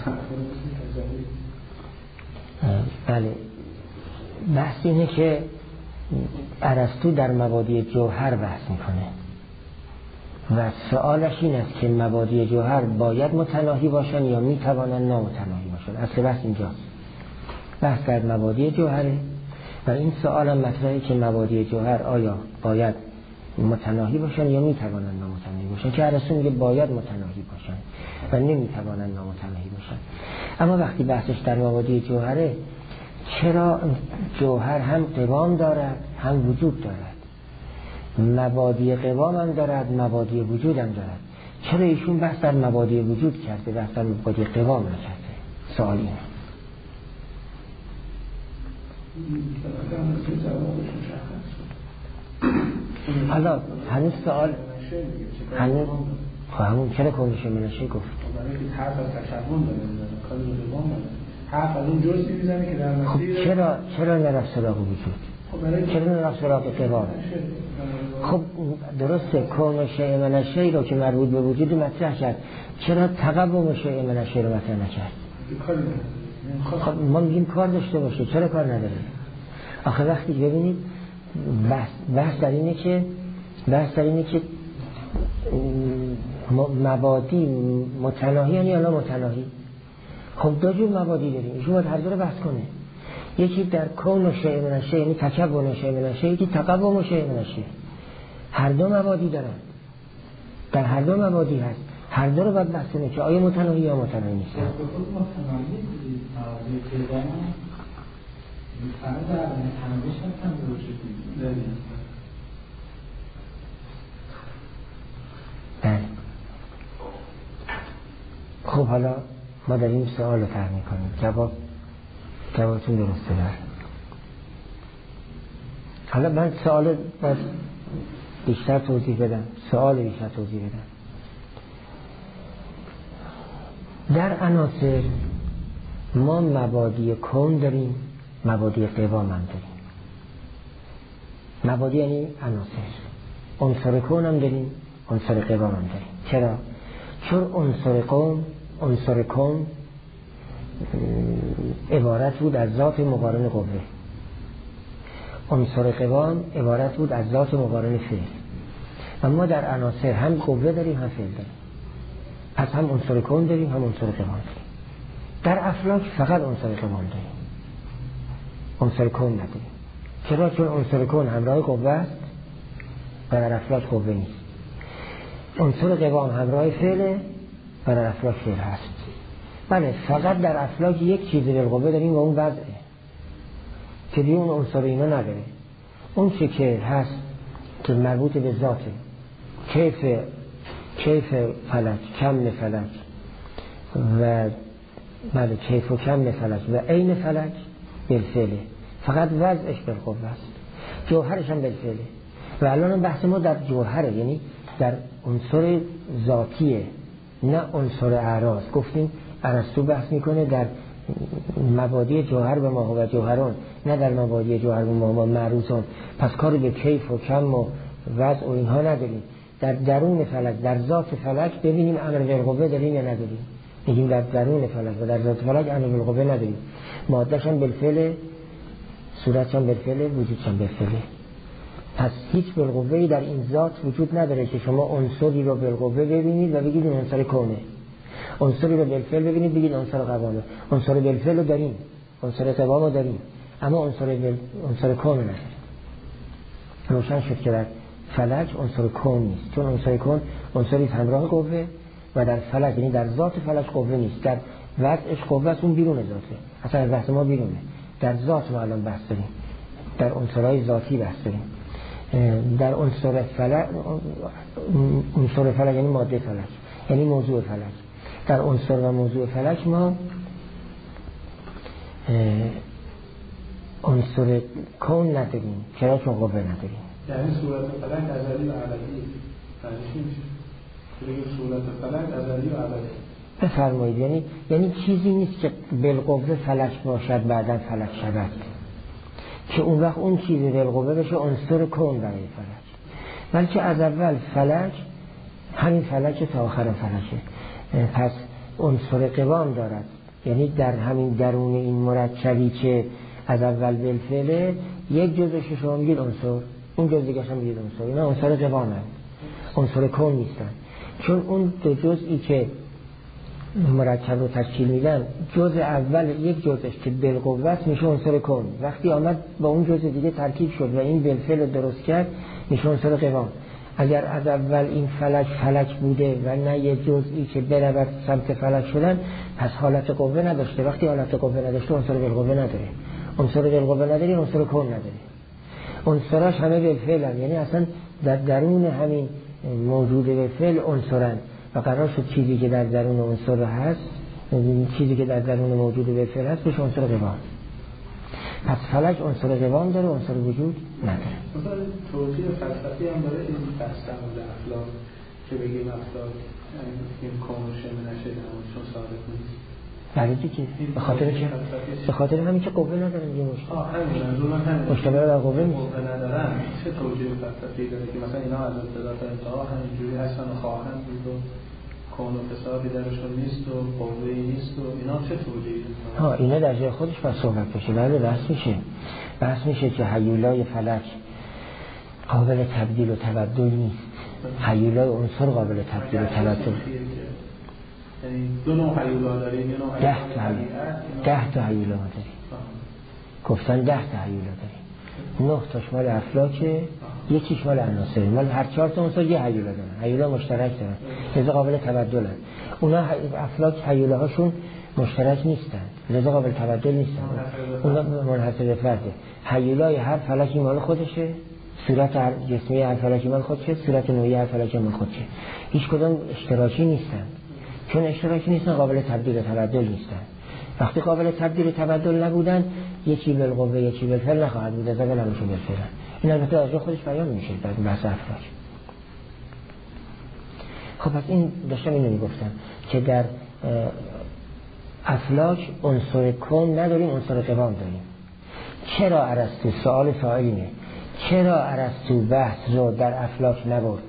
بله. بحث اینه که ارسطو در مبادی جوهر بحث میکنه و سوالش این است که مبادی جوهر باید متناهی باشن یا میتوانن نامتناهی باشن. اصل بحث اینجاست. بحث در مبادی جوهره و این سوال هم مطرحه که مبادی جوهر آیا باید متناهی باشن یا میتوانن نامتناهی باشن، که ارسطو میگه باید متناهی باشن و نمیتوانن نامتناهی باشن. اما وقتی بحثش در مبادی جوهره، چرا جوهر هم قوام دارد هم وجود دارد، مبادی قوام هم دارد مبادی وجود هم دارد، چرا ایشون بحث در مبادی وجود کرده، بحث در مبادی قوام نکرده؟ سوال اینه. حالا هنوز سوال هنوز همون چرا کنشه منشه گفت حرف از تشمون داره کاری به قوام داره، حرف از اون جزئی میزنه که در مسیر. خب چرا چرا نرفت سراغ وجود؟ چرا نرفت سراغ قوام؟ خب درسته کون شیء من الشیء رو که مربوط به وجود مطرح کرد، چرا تقوم شیء من الشیء رو مطرح نکرد؟ خب ما میگیم کار داشته باشه، چرا کار نداره؟ آخه وقتی ببینید بحث, بحث در اینه که بحث در اینه که مبادی متناهی یا نه متناهی. خب دو جور مبادی داریم، ایشون باید هر دو رو بحث کنه. یکی در کون و شیء من الشیء یعنی تکون شیء من الشیء، یکی تقوم شیء من الشیء. هر دو مبادی دارن، در هر دو مبادی هست، هر دو رو باید بحث کنه که آیا متناهی یا متناهی نیستن. بله. خب حالا ما در این سوال رو طرح می‌کنیم، جواب جوابتون درسته در. حالا من سوال باید بیشتر توضیح بدم، سوال بیشتر توضیح بدم. در عناصر ما مبادی کون داریم، مبادی قوام هم داریم. مبادی یعنی عناصر. عنصر کون هم داریم، عنصر قوام هم داریم. چرا؟ چون عنصر کون عنصر کون عبارت بود از ذات مقارن قوه، عنصر قوام عبارت بود از ذات مقارن فعل. و ما در عناصر هم قوه داریم هم فعل داریم، پس هم عنصر کون داریم هم عنصر قوام داریم. در افلاک فقط عنصر قوام داریم، عنصر کون نداریم. چرا؟ چون عنصر کون همراه قوه است و در افلاک قوه نیست. عنصر قوام همراه فعله و در افلاک فعل هست. بله، فقط در افلاک یک چیز بالقوه داریم و اون وضعه که دیگه اون عنصر اینا نداره. اون چه که هست که مربوط به ذاته، کیف کیف فلک، کم فلک و بله کیف و کم فلک و عین فلک بالفعله، فقط وضعش بالقوه است، جوهرش هم بالفعله. و الان بحث ما در جوهره، یعنی در عنصر ذاتیه نه عنصر اعراض. گفتیم ارسطو بحث میکنه در مبادی جوهر به ما و جوهران، نه در مبادی جوهر به ما و معروضان. پس کاری به کیف و کم و وضع و اینها نداریم. در درون فلک، در ذات فلک ببینیم امر بالقوه داریم یا نداریم. میگیم در درون فلک و در ذات فلک امر بالقوه نداریم. ماده‌ش هم بالفعل، صورتش هم بالفعل، وجودش هم بالفعل. پس هیچ بالقوه‌ای در این ذات وجود نداره که شما عنصری رو بالقوه ببینید و بگید این عنصر کونه، عنصری رو بالفعل ببینید بگید عنصر قوامه. عنصر بالفعل رو داریم، عنصر قوام رو داریم، اما عنصر بل... عنصر کون نداریم. روشن شد که در فلک عنصر کون نیست، چون عنصر کون عنصری همراه قوه و در فلک، یعنی در ذات فلک قوه نیست. در وضعش قوه است، اون بیرون ذاته، اصلا از بحث ما بیرونه. در ذات ما الان بحث داریم، در عنصرهای ذاتی بحث داریم. در عنصر فلک، عنصر فلک یعنی ماده فلک، یعنی موضوع فلک. در عنصر و موضوع فلک ما عنصر کون نداریم. چرا؟ چون قوه نداریم. یعنی صورت فلک ازلی و ابدی معنیش میشه؟ صورت فلک ازلی و ابدی. بفرمایید. یعنی یعنی چیزی نیست که بالقوه فلک باشد بعداً فلک شود، که اون وقت اون چیزی بالقوه بشه عنصر کون برای فلک، بلکه از اول فلک همین فلک تا آخر فلکه. پس عنصر قوام دارد، یعنی در همین درون این مرکبی که از اول بالفعله یک جزءش شما میگید عنصر، اون جزء دیگه هم میگید عنصر. اینا عنصر قوام هست، عنصر کون نیستن. چون اون دو جزئی که مرکب رو تشکیل میدن، جزء اول یک جزءش که بالقوه است میشه عنصر کون. وقتی آمد با اون جزء دیگه ترکیب شد و این بالفعل درست کرد میشه عنصر قوام. اگر از اول این فلک فلک بوده و نه یه جزئی که برود سمت فلک شدن، پس حالت قوه نداشته. وقتی حالت قوه نداشته عنصر بالقوه نداره. عنصر بالقوه نداری، عنصر کون نداره. عنصراش همه بالفعل هم، یعنی اصلا در درون همین موجود بالفعل عنصرن و قرار شد چیزی که در درون عنصر هست، چیزی که در درون موجود بالفعل هست بشه عنصر قوام. پس فلک عنصر قوام داره، عنصر وجود نداره. مثلا توضیح فلسفی هم داره این بحث در افلاک که بگیم افلاک این کاموشه نشه چون ثابت نیست. بله دیگه. به خاطر چه؟ به خاطر همین که قوه ندارن دیگه مشکل. آه همین منظور من همین. مشکل در قوه نیست. قوه ندارن. چه توجیه فلسفی داره که مثلا اینا از ابتدا تا انتها همینجوری هستن و خواهند بود و کون و فسادی درشون نیست و قوه‌ای نیست و اینا چه توجیهی داره؟ ها اینا در جای خودش بس صحبت بشه. بله بحث میشه. بحث میشه که هیولای فلک قابل تبدیل و تبدل نیست. هیولای عنصر قابل تبدیل و تبدل. یعنی دو نوع هیولا داریم، یه نوع ده تا هیولا ده تا هیولا داریم. گفتن ده تا هیولا داریم. نه تاش مال افلاکه، یکیش مال عناصر. مال هر چهار تا عنصر یه هیولا دارن. هیولا مشترک دارن. لذا قابل تبدلن. اونا افلاک هیولاهاشون مشترک نیستن. لذا قابل تبدل نیستن. اونا منحصر به فرده. هیولای هر فلکی مال خودشه. صورت هر جسمی هر فلکی مال خودشه، صورت نوعی هر فلکی مال خودشه. هیچ کدوم اشتراکی نیستن. چون اشتراکی نیستن قابل تبدیل و تبدل نیستن. وقتی قابل تبدیل و تبدل نبودن، یکی بالقوه یکی بالفعل نخواهد بود، از اول همیشه بالفعل. این البته از خودش بیان میشه در بحث افلاک. خب پس این داشتم اینو میگفتم که در افلاک عنصر کون نداریم، عنصر قوام داریم. چرا ارسطو؟ سوال سائلینه، چرا ارسطو بحث رو در افلاک نبرد؟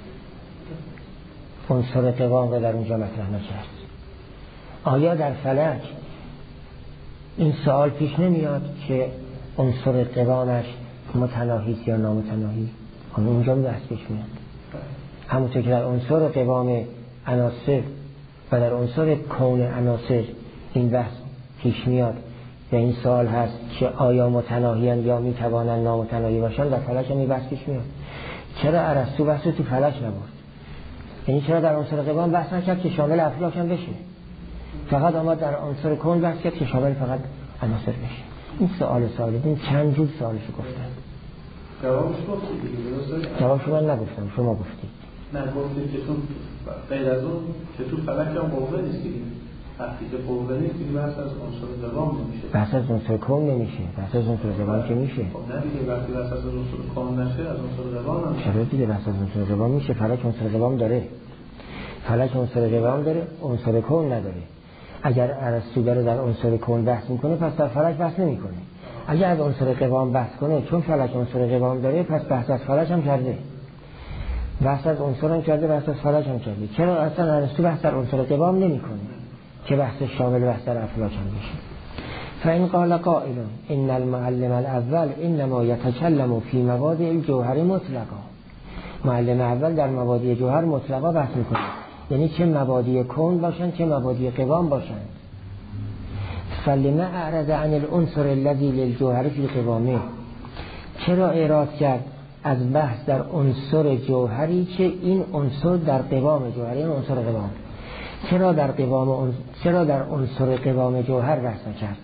عنصر قوام رو در اونجا مطرح نکرد. آیا در فلک این سوال پیش نمیاد که عنصر قوامش متناهی یا نامتناهی؟ اونجا بحث پیش میاد. همونطور که در عنصر قوام عناصر و در عنصر کون عناصر این بحث پیش میاد و این سوال هست که آیا متناهی‌اند یا میتوانند نامتناهی باشند، در فلک هم این بحث پیش میاد. چرا ارسطو بحث رو تو فلک نبرد؟ یعنی چرا در عنصر قوام بحث نکرد که شامل افلاک هم بشه؟ فقط آمد در عنصر کون بحث کرد که شامل فقط عناصر بشه. این سوال سواله. این چند جور سوالشو گفتن. جوابش گفتید دیگه، درسته؟ جوابشو من نگفتم، شما گفتید. نه گفتید که تو غیر از اون که تو فلک هم قوه نیست دیگه. وقتی که قوه نیست دیگه بحث از عنصر قوام نمیشه. بحث از عنصر کون نمیشه. بحث از عنصر قوام که میشه. خب نه دیگه، وقتی بحث از عنصر کون نشه از عنصر قوام نمیشه. چرا دیگه بحث از عنصر قوام میشه؟ فلک عنصر قوام داره. فلک عنصر قوام داره، عنصر کون نداره. اگر ارسطو داره در عنصر کون بحث میکنه پس در فلک بحث نمیکنه. اگر از عنصر قوام بحث کنه چون فلک عنصر قوام داره پس بحث از فلک هم کرده. بحث از عنصر هم کرده، بحث از فلک هم کرده. چرا اصلا ارسطو بحث در عنصر قوام نمیکنه که بحث شامل بحث در افلاک هم بشه؟ فإن قال قائل ان المعلم الاول انما يتكلم في مبادئ الجوهر مطلقا. معلم اول در مبادئ جوهر مطلقا بحث میکنه، یعنی چه مبادئ کون باشن چه مبادئ قوام باشن. فلما اعرض عن العنصر الذي للجوهر في قوامه. چرا اعراض کرد از بحث در عنصر جوهری که این عنصر در قوام جوهری، این عنصر قوام، چرا در قوام چرا در عنصر قوام جوهر بحث کرد؟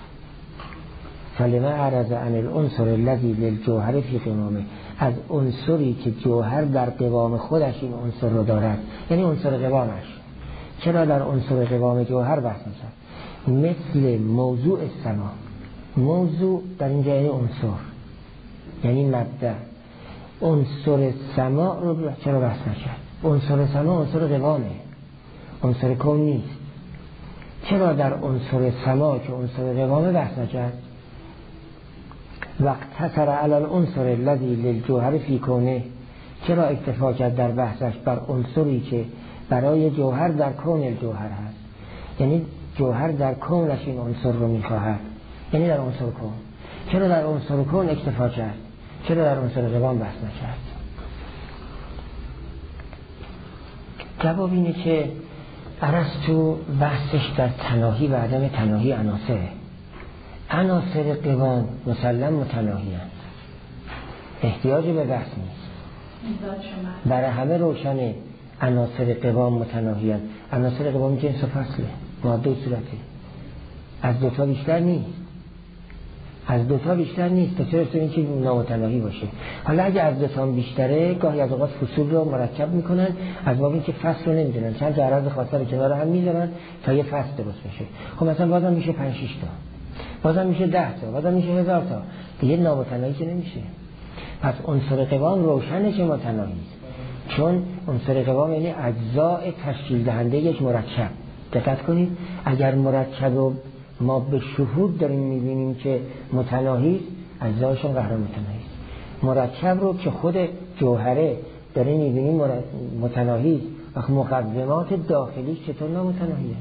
فلما اعرض عن العنصر الذي للجوهر في قوامه، از عنصری که جوهر در قوام خودش این عنصر رو دارد، یعنی عنصر قوامش، چرا در عنصر قوام جوهر بحث کرد؟ مثل موضوع سما. موضوع در اینجا یعنی عنصر، یعنی مبدأ. عنصر سما رو چرا بحث نکرد؟ عنصر سما عنصر قوامه، عنصر کون نیست. چرا در عنصر سما که عنصر قوامه بحث نکرد؟ وقت اقتصر علی العنصر الذی للجوهر فی کونه. چرا اکتفا کرد در بحثش بر عنصری که برای جوهر در کون الجوهر هست، یعنی جوهر در کونش این عنصر رو میخواهد، یعنی در عنصر کون. چرا در عنصر کون اکتفا کرد؟ چرا در عنصر قوام بحث نکرد؟ جواب اینه که ارسطو بحثش در تناهی و عدم تناهی عناصره. عناصر قوام مسلم متناهی هست، احتیاج به بحث نیست. برای همه روشنه عناصر قوام متناهی هست. عناصر قوام جنس و فصله، ماده و صورته، از دوتا بیشتر نیست. از دوتا بیشتر نیست تا چرا این که نامتناهی باشه. حالا اگه از دوتا بیشتره گاهی از اوقات فصول رو مرکب میکنن از باب اینکه فصل رو نمیدونن، چند تا عرض خاصه رو کنار هم میذارن تا یه فصل درست بشه. خب مثلا بازم میشه پنج شش تا، بازم میشه ده تا، بازم میشه هزار تا، دیگه نامتناهی که نمیشه. پس عنصر قوام روشنه که متناهی است، چون عنصر قوام یعنی اجزاء تشکیل دهنده یک مرکب. دقت کنید، اگر مرکب رو ما به شهود داریم میبینیم که متناهی است، اجزایشون قرار متناهی است. مرکب رو که خود جوهره داریم میبینیم متناهی است، وقت مقدمات داخلی چطور نامتناهیه؟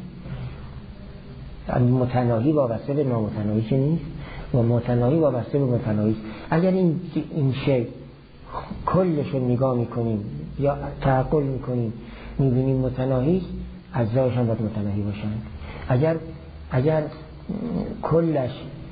متناهی وابسته به نامتناهی که نیست و متناهی وابسته به متناهی است. اگر این این شی کلش رو نگاه میکنیم یا تعقل میکنیم میبینیم متناهی است، اجزایش هم باید متناهی باشن. اگر اگر کلش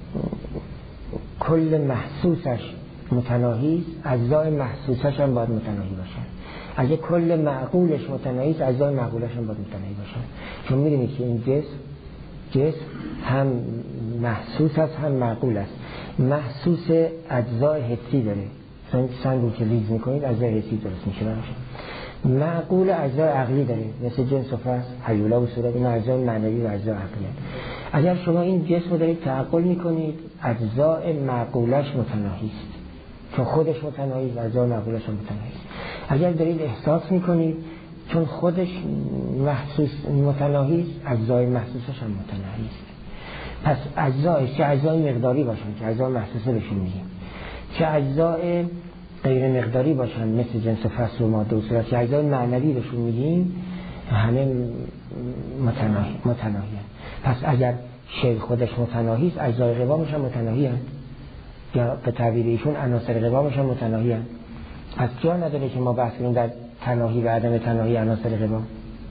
کل محسوسش متناهی است، اجزای محسوسش هم باید متناهی باشن. اگر کل معقولش متناهی است، اجزای معقولش هم باید متناهی باشن. چون میدونید که این جسم جسم هم محسوس است هم معقول است. محسوس اجزای حسی داره، مثلا سنگ رو که لیز میکنید اجزای حسی درست میشه باشه. معقول اجزای عقلی داره، مثل جنس و فصل، هیولا و صورت، این اجزای معنوی و اجزای عقلی هست. اگر شما این جسم رو دارید تعقل میکنید، اجزای معقولش متناهی است، چون خودش متناهی است، اجزای معقولش هم متناهی است. اگر دارید احساس میکنید، چون خودش محسوس متناهی است، اجزای محسوسش هم متناهی است. پس اجزایش چه اجزای مقداری باشن که اجزای محسوسه بهشون میگیم، چه اجزای غیر مقداری باشن مثل جنس فصل و ماده و صورت، چه اجزای معنوی بهشون میگیم همه متناهی متناهی پس اگر شی خودش متناهی است، اجزای قوامش هم متناهی هست، یا به تعبیر ایشون عناصر قوامش هم متناهی هست. پس جا نداره که ما بحث کنیم در تناهی و عدم تناهی عناصر قوام.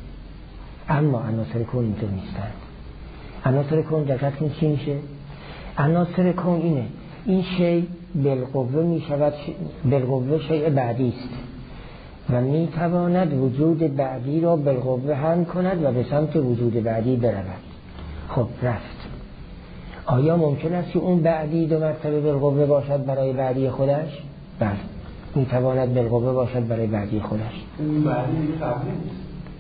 اما عناصر کون اینطور نیستند. عناصر کون دقت کنید چی میشه؟ عناصر کون اینه، این شی بالقوه می شود، بالقوه شیء بعدی است و می تواند وجود بعدی را بالقوه هم کند و به سمت وجود بعدی برود. خب رفت. آیا ممکن است که اون بعدی دو مرتبه بالقوه باشد برای بعدی خودش؟ بله، می تواند بالقوه باشد برای بعدی خودش. این بعدی دیگه قبلی نیست.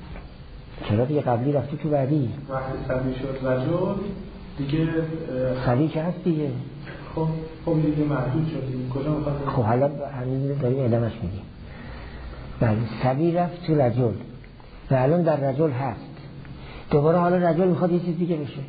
چرا دیگه قبلی رفتی تو بعدی؟ وقتی سبی شد رجل دیگه سبی که هست دیگه. خب خب دیگه محدود شدیم. کجا میخواد؟ خب حالا همین داریم ادامش میدیم. بله، سبی رفت تو رجل و الان در رجل هست، دوباره حالا رجل میخواد یه چیز دیگه بشه.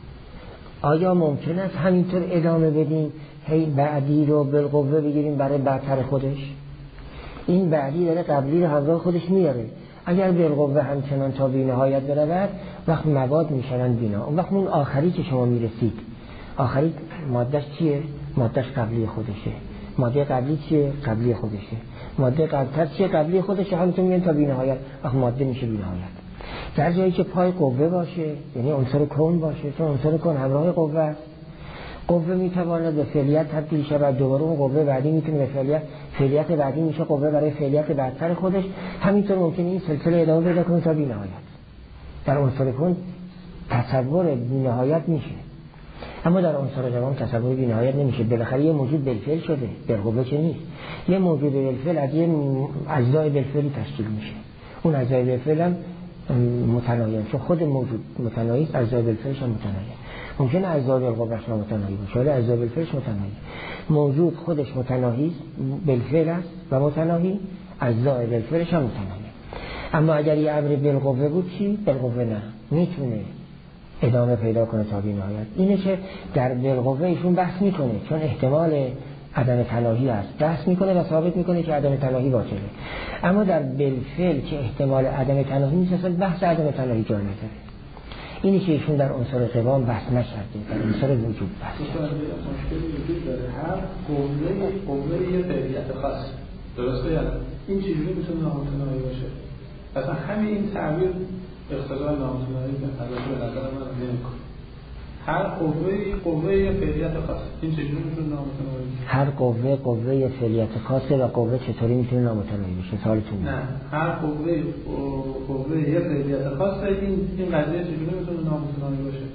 آیا ممکن است همینطور ادامه بدیم هی بعدی رو بالقوه بگیریم برای برتر خودش؟ این بعدی داره قبلی رو همراه خودش میاره. اگر بالقوه همچنان تا بی نهایت برود وقت مواد میشن بینا. اون وقت اون آخری که شما میرسید، آخری مادهش چیه؟ مادهش قبلی خودشه. ماده قبلی چیه؟ قبلی خودشه. ماده قبلتر چیه؟ قبلی خودشه. همینطور میگن تا بی نهایت، وقت ماده میشه بی نهایت. در جایی که پای قوه باشه، یعنی عنصر کون باشه، چون عنصر کون همراه قوه است، قوه میتواند به فعلیت تبدیل شود، دوباره اون قوه بعدی میتونه به فعلیت، فعلیت بعدی میشه قوه برای فعلیت برتر خودش. همینطور ممکنه این سلسله ادامه پیدا کنه تا بی نهایت. در عنصر کون تصور بی نهایت میشه، اما در عنصر قوام تصور بی نهایت نمیشه. بالاخره یه موجود بالفعل شده، بالقوه چه نیست. یه موجود بالفعل از یه اجزای بالفعلی تشکیل میشه. اون اجزای بالفعل هم متناهی، چون خود موجود متناهی است، اجزای بالفعلش هم متناهی. ممکنه اجزای بالقوهش متناهی باشه، ولی اجزای بالفعلش متناهی. موجود خودش متناهی است، بالفعل است و متناهی، اجزای بالفعلش هم متناهی. اما اگر یه امر بالقوه بود چی؟ بالقوه نه، میتونه ادامه پیدا کنه تا بی نهایت. اینه که در بالقوه ایشون بحث میکنه، چون احتمال عدم تناهی است، بحث میکنه و ثابت میکنه که عدم تناهی باطله. اما در بالفعل که احتمال عدم تناهی نیست، اصلا بحث عدم تناهی جا نداره. اینی که ایشون در عنصر قوام بحث نکرده، در عنصر وجود بحث کرده. مشکلی وجود داره، هر قوه قوه یه فعلیت خاص، درسته یا این چیزی میتونه نامتناهی باشه. اصلا همین این تعبیر اقتضای نامتناهی به البته به نظر من نمیکنه. هر قوه قوه یه فعلیت خاص، این چجوری میتونه نامتناهی باشه؟ هر قوه قوه فعلیت خاصه و قوه چطوری میتونه نامتناهی باشه؟ سوالتون نه، هر قوه قوه یه فعلیت خاصه، این این قضیه چجوری میتونه نامتناهی باشه؟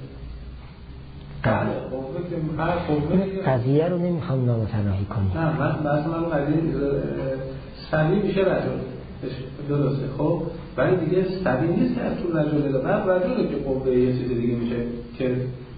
بله، قوه که هر قوه قضیه رو نمیخوام نامتناهی کنیم. نه، من بحث من قضیه سبی میشه رجل، درسته. خب ولی دیگه سبی نیست که از تو رجل ده، بعد رجله که قوه یه چیز دیگه میشه که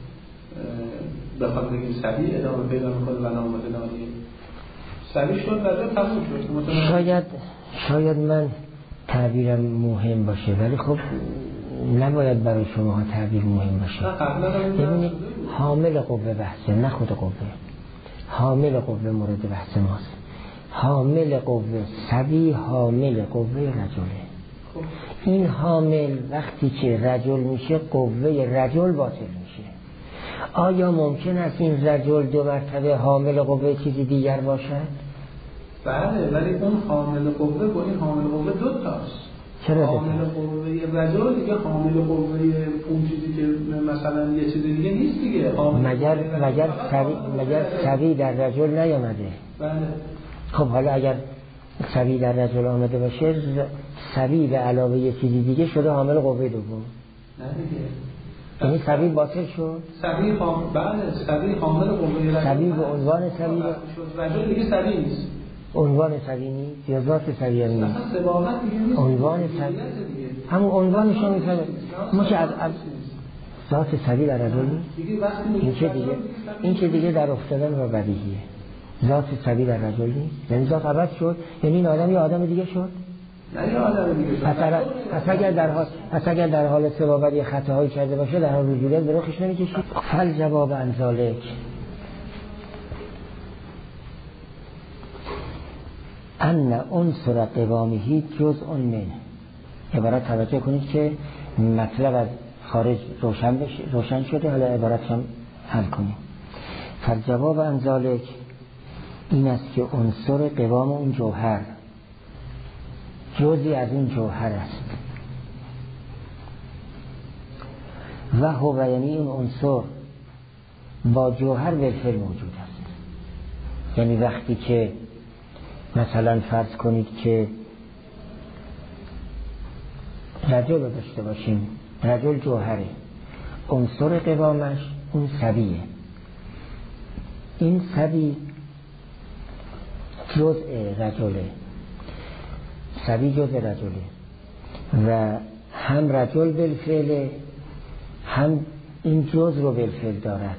بخواد بگیم سبی ادامه پیدا میکنه و نامتناهی. سبی شد رجل تموم شد. شاید شاید من تعبیرم مهم باشه، ولی خب نباید برای شما تعبیر مهم باشه. ببینید حامل قوه بحثه، نه خود قوه. حامل قوه مورد بحث ماست. حامل قوه سبی حامل قوه رجله. این حامل وقتی که رجل میشه قوه رجل باطل میشه. آیا ممکن است این رجل دو مرتبه حامل قوه چیزی دیگر باشد؟ بله، ولی اون حامل قوه با این حامل قوه دو تاست. چرا حامل قوه رجل دیگه حامل قوه اون چیزی که مثلا یه چیز دیگه نیست دیگه. مگر مگر سبی مگر سبی در رجل نیامده؟ بله. خب حالا اگر سبی در رجل آمده باشه، سبی به علاوه یه چیزی دیگه شده حامل قوه دوم. نه دیگه. یعنی سبی باطل شد؟ سبی حامل بله، سبی حامل قوه رجل. سبی به عنوان سبی رجل دیگه سبی نیست. عنوان سبی نیست یا ذات سبی هم نیست. اصلا سباقت دیگه نیست. عنوان سبی همون عنوانش رو میفهمه. ما که از ذات سبی در رجل نیست. این چه دیگه؟ این چه دیگه در افتادن و بدیهیه. ذات سبی در رجل نیست، یعنی ذات عوض شد، یعنی این آدم یه آدم دیگه شد. نه یه آدم دیگه شد. پس اگر در حال پس اگر در حال سبابت یه خطاهایی کرده باشه، در حال رجولیت به رخش نمیکشید. فل جواب انزالک ان عنصر قوامه جزء منه. عبارت توجه کنید که مطلب از خارج روشن, روشن شده، حالا عبارت هم حل کنید. فالجواب عن ذلك این است که عنصر قوام اون جوهر جزئی از اون جوهر است و هو، یعنی اون عنصر با جوهر بالفعل موجود است. یعنی وقتی که مثلا فرض کنید که رجل رو داشته باشیم، رجل جوهره، عنصر قوامش اون سبیه، این سبی جزء رجله، سبی جزء رجله و هم رجل بالفعل هم این جزء رو بالفعل دارد.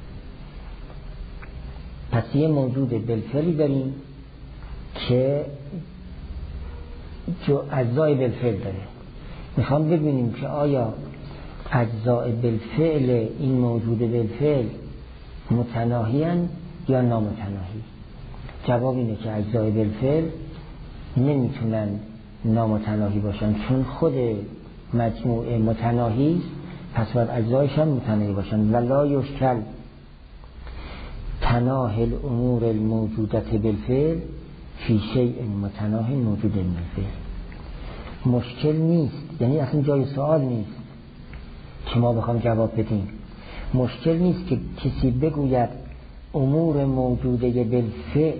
پس یه موجود بالفعلی داریم که جو اجزای بالفعل داره. میخوام ببینیم که آیا اجزای بالفعل این موجود بالفعل متناهی‌اند یا نامتناهی. جواب اینه که اجزای بالفعل نمیتونن نامتناهی باشن، چون خود مجموعه متناهی است، پس باید اجزایش هم متناهی باشن. ولا یشکل تناهی الامور الموجودت بالفعل فی شیء متناهی موجود بالفعل. مشکل نیست، یعنی اصلا جای سوال نیست که ما بخوام جواب بدیم. مشکل نیست که کسی بگوید امور موجوده بالفعل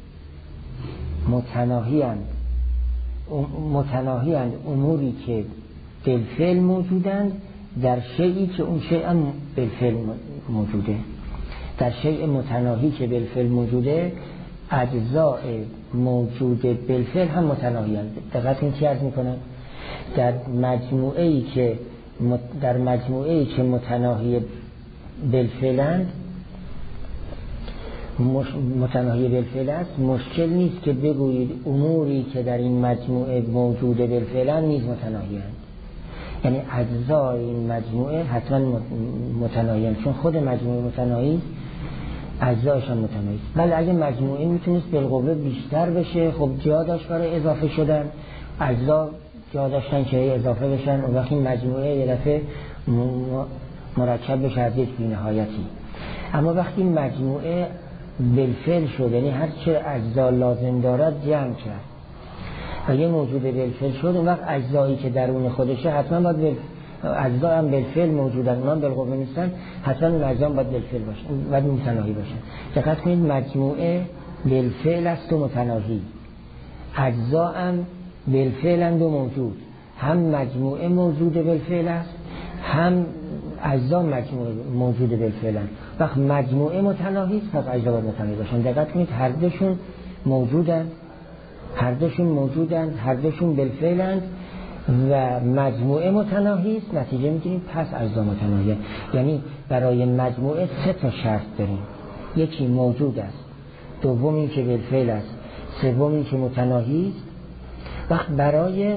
متناهی‌اند، متناهی‌اند اموری که بالفعل موجودند در شیئی که اون شیء هم بالفعل موجوده. در شیء متناهی که بالفعل موجوده اجزاء موجود بالفعل هم متناهی‌اند. دقت این چی عرض میکنم؟ در مجموعه‌ای که در مجموعه‌ای که متناهی بالفعلند متناهی بالفعل است، مشکل نیست که بگویید اموری که در این مجموعه موجود بالفعلند نیز متناهی‌اند. یعنی اجزای این مجموعه حتما متناهی‌اند، چون خود مجموعه متناهی اجزایش هم متناهی است. ولی اگه مجموعه میتونست بالقوه بیشتر بشه، خب جا داشت برای اضافه شدن، اجزا جا داشتن که اضافه بشن، و وقتی مجموعه یه دفعه مرکب بشه از یک بی‌نهایتی. اما وقتی مجموعه بالفعل شد، یعنی هر چه اجزا لازم دارد جمع کرد و یه موجود بالفعل شد، اون وقت اجزایی که درون خودشه حتما باید بل... اجزا هم بالفعل موجودن، اونها بالقوه نیستن، حتما اون اجزا هم باید بالفعل باشن، باید متناهی باشن. دقت کنید مجموعه بالفعل است و متناهی، اجزا هم بالفعل و موجود، هم مجموعه موجود بالفعل است هم اجزا مجموعه موجود بالفعل است. وقت مجموعه متناهی است، پس اجزا باید متناهی باشن. دقت کنید هر دوشون موجودن، هر دوشون موجودن، هر دوشون بالفعلند و مجموعه متناهی است، نتیجه میگیریم پس اجزا متناهیه. یعنی برای مجموعه سه تا شرط داریم: یکی موجود است، دوم این که بالفعل است، سوم این که متناهی است. وقت برای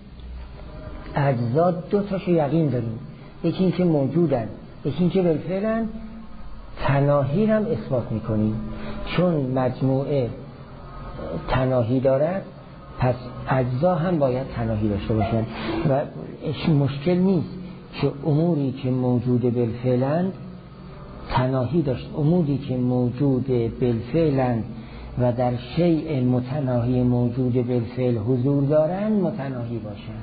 اجزا دو تاشو یقین داریم: یکی این که موجودن، یکی این که بالفعلند. تناهی هم اثبات میکنیم، چون مجموعه تناهی دارد پس اجزا هم باید تناهی داشته باشند و مشکل نیست که اموری که موجود بالفعلند تناهی داشت، اموری که موجود بالفعلند و در شیء متناهی موجود بالفعل حضور دارند متناهی باشند.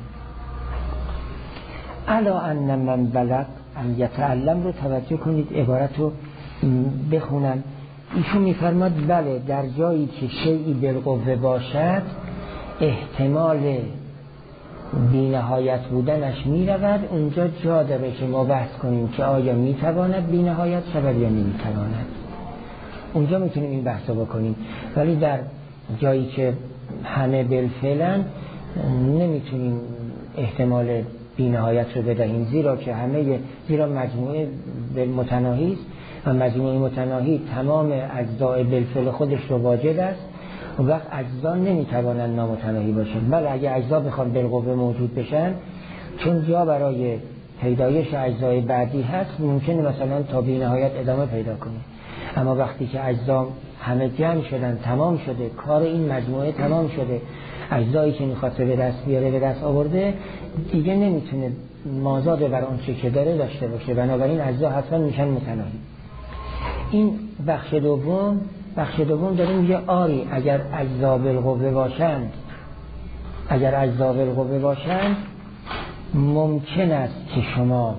الا ان من بلغ ان یتعلم رو توجه کنید، عبارت رو بخونم. ایشون میفرماد بله، در جایی که شیئی بالقوه باشد احتمال بی‌نهایت بودنش میرود، اونجا جا داره که ما بحث کنیم که آیا میتواند بی‌نهایت شود یا نمیتواند. اونجا میتونیم این بحث رو بکنیم. ولی در جایی که همه بالفعلن نمیتونیم احتمال بی‌نهایت رو بدهیم، زیرا که همه زیرا مجموعه متناهی است و مجموعه متناهی تمام اجزای بالفعل خودش رو واجد است، و وقت اجزا نمیتوانند نامتناهی باشند. بله اگه اجزا بخوان بالقوه موجود بشن، چون جا برای پیدایش اجزای بعدی هست، ممکنه مثلا تا بی‌نهایت ادامه پیدا کنه. اما وقتی که اجزا همه جمع شدن، تمام شده، کار این مجموعه تمام شده، اجزایی که میخواسته به دست بیاره به دست آورده، دیگه نمیتونه مازاد بر اون چه که داره داشته باشه، بنابراین اجزا حتما میشن متناهی. این بخش دوم بخش دوم داره میگه آری اگر اجزا بالقوه باشند اگر اجزا بالقوه باشند ممکن است که شما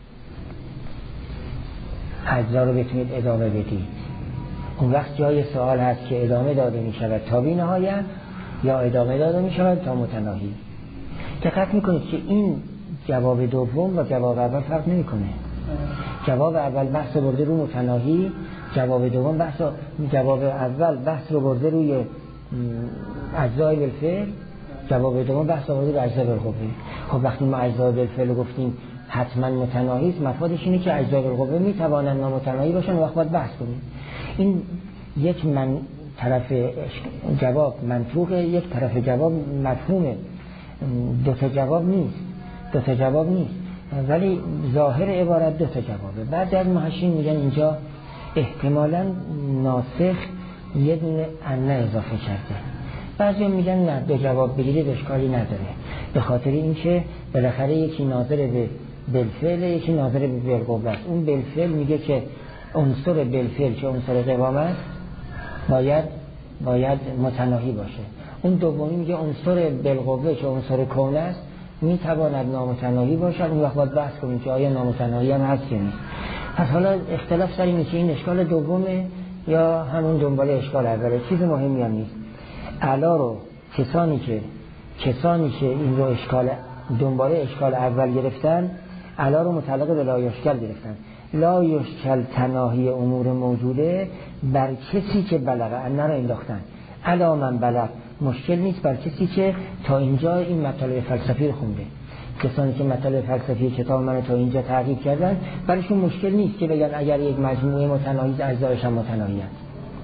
اجزا رو بتونید ادامه بدید. اون وقت جای سوال هست که ادامه داده می شود تا بی نهایت یا ادامه داده می شود تا متناهی. دقت میکنید که این جواب دوم و جواب اول فرق نمی کنه. جواب اول بحث رو برده رو متناهی، جواب دوم بحث جواب اول بحث رو برده روی اجزای بالفعل، جواب دوم بحث رو برده روی اجزای بالقوه. خب وقتی ما اجزای بالفعل رو گفتیم حتما متناهی است، مفادش اینه که اجزای بالقوه می توانند نامتناهی باشن، وقت باید بحث کنیم. این یک من طرف جواب منطوقه، یک طرف جواب مفهومه، دو تا جواب نیست دو تا جواب نیست ولی ظاهر عبارت دو تا جوابه. بعد از محشین میگن اینجا احتمالاً ناسخ یه دونه ان اضافه کرده. بعضی میگن نه، دو جواب بگیرید اشکالی نداره، به خاطر اینکه بالاخره یکی ناظر به بالفعل یکی ناظر به بالقوه است. اون بالفعل میگه که عنصر بالفعل که عنصر قوام باید باید متناهی باشه. اون دومی میگه عنصر بالقوه که عنصر کون است میتواند نامتناهی باشد. اون وقت باید بحث کنیم که آیا نامتناهی هم هست یا نیست. پس حالا اختلاف سر اینه که این اشکال دومه یا همون دنبال اشکال اوله، چیز مهمی هم نیست. علا رو کسانی که کسانی که این رو اشکال دنبال اشکال اول گرفتن، علا رو متعلق به لا یشکل گرفتن. لا یشکل تناهی امور موجوده بر کسی که بلغه ان رو انداختن. علا من بلغ مشکل نیست بر کسی که تا اینجا این مطالب فلسفی رو خونده. کسانی که مطالب فلسفی کتاب من تا اینجا تعقیب کردن برایشون مشکل نیست که بگن اگر یک مجموعه متناهی اجزایش هم متناهی است.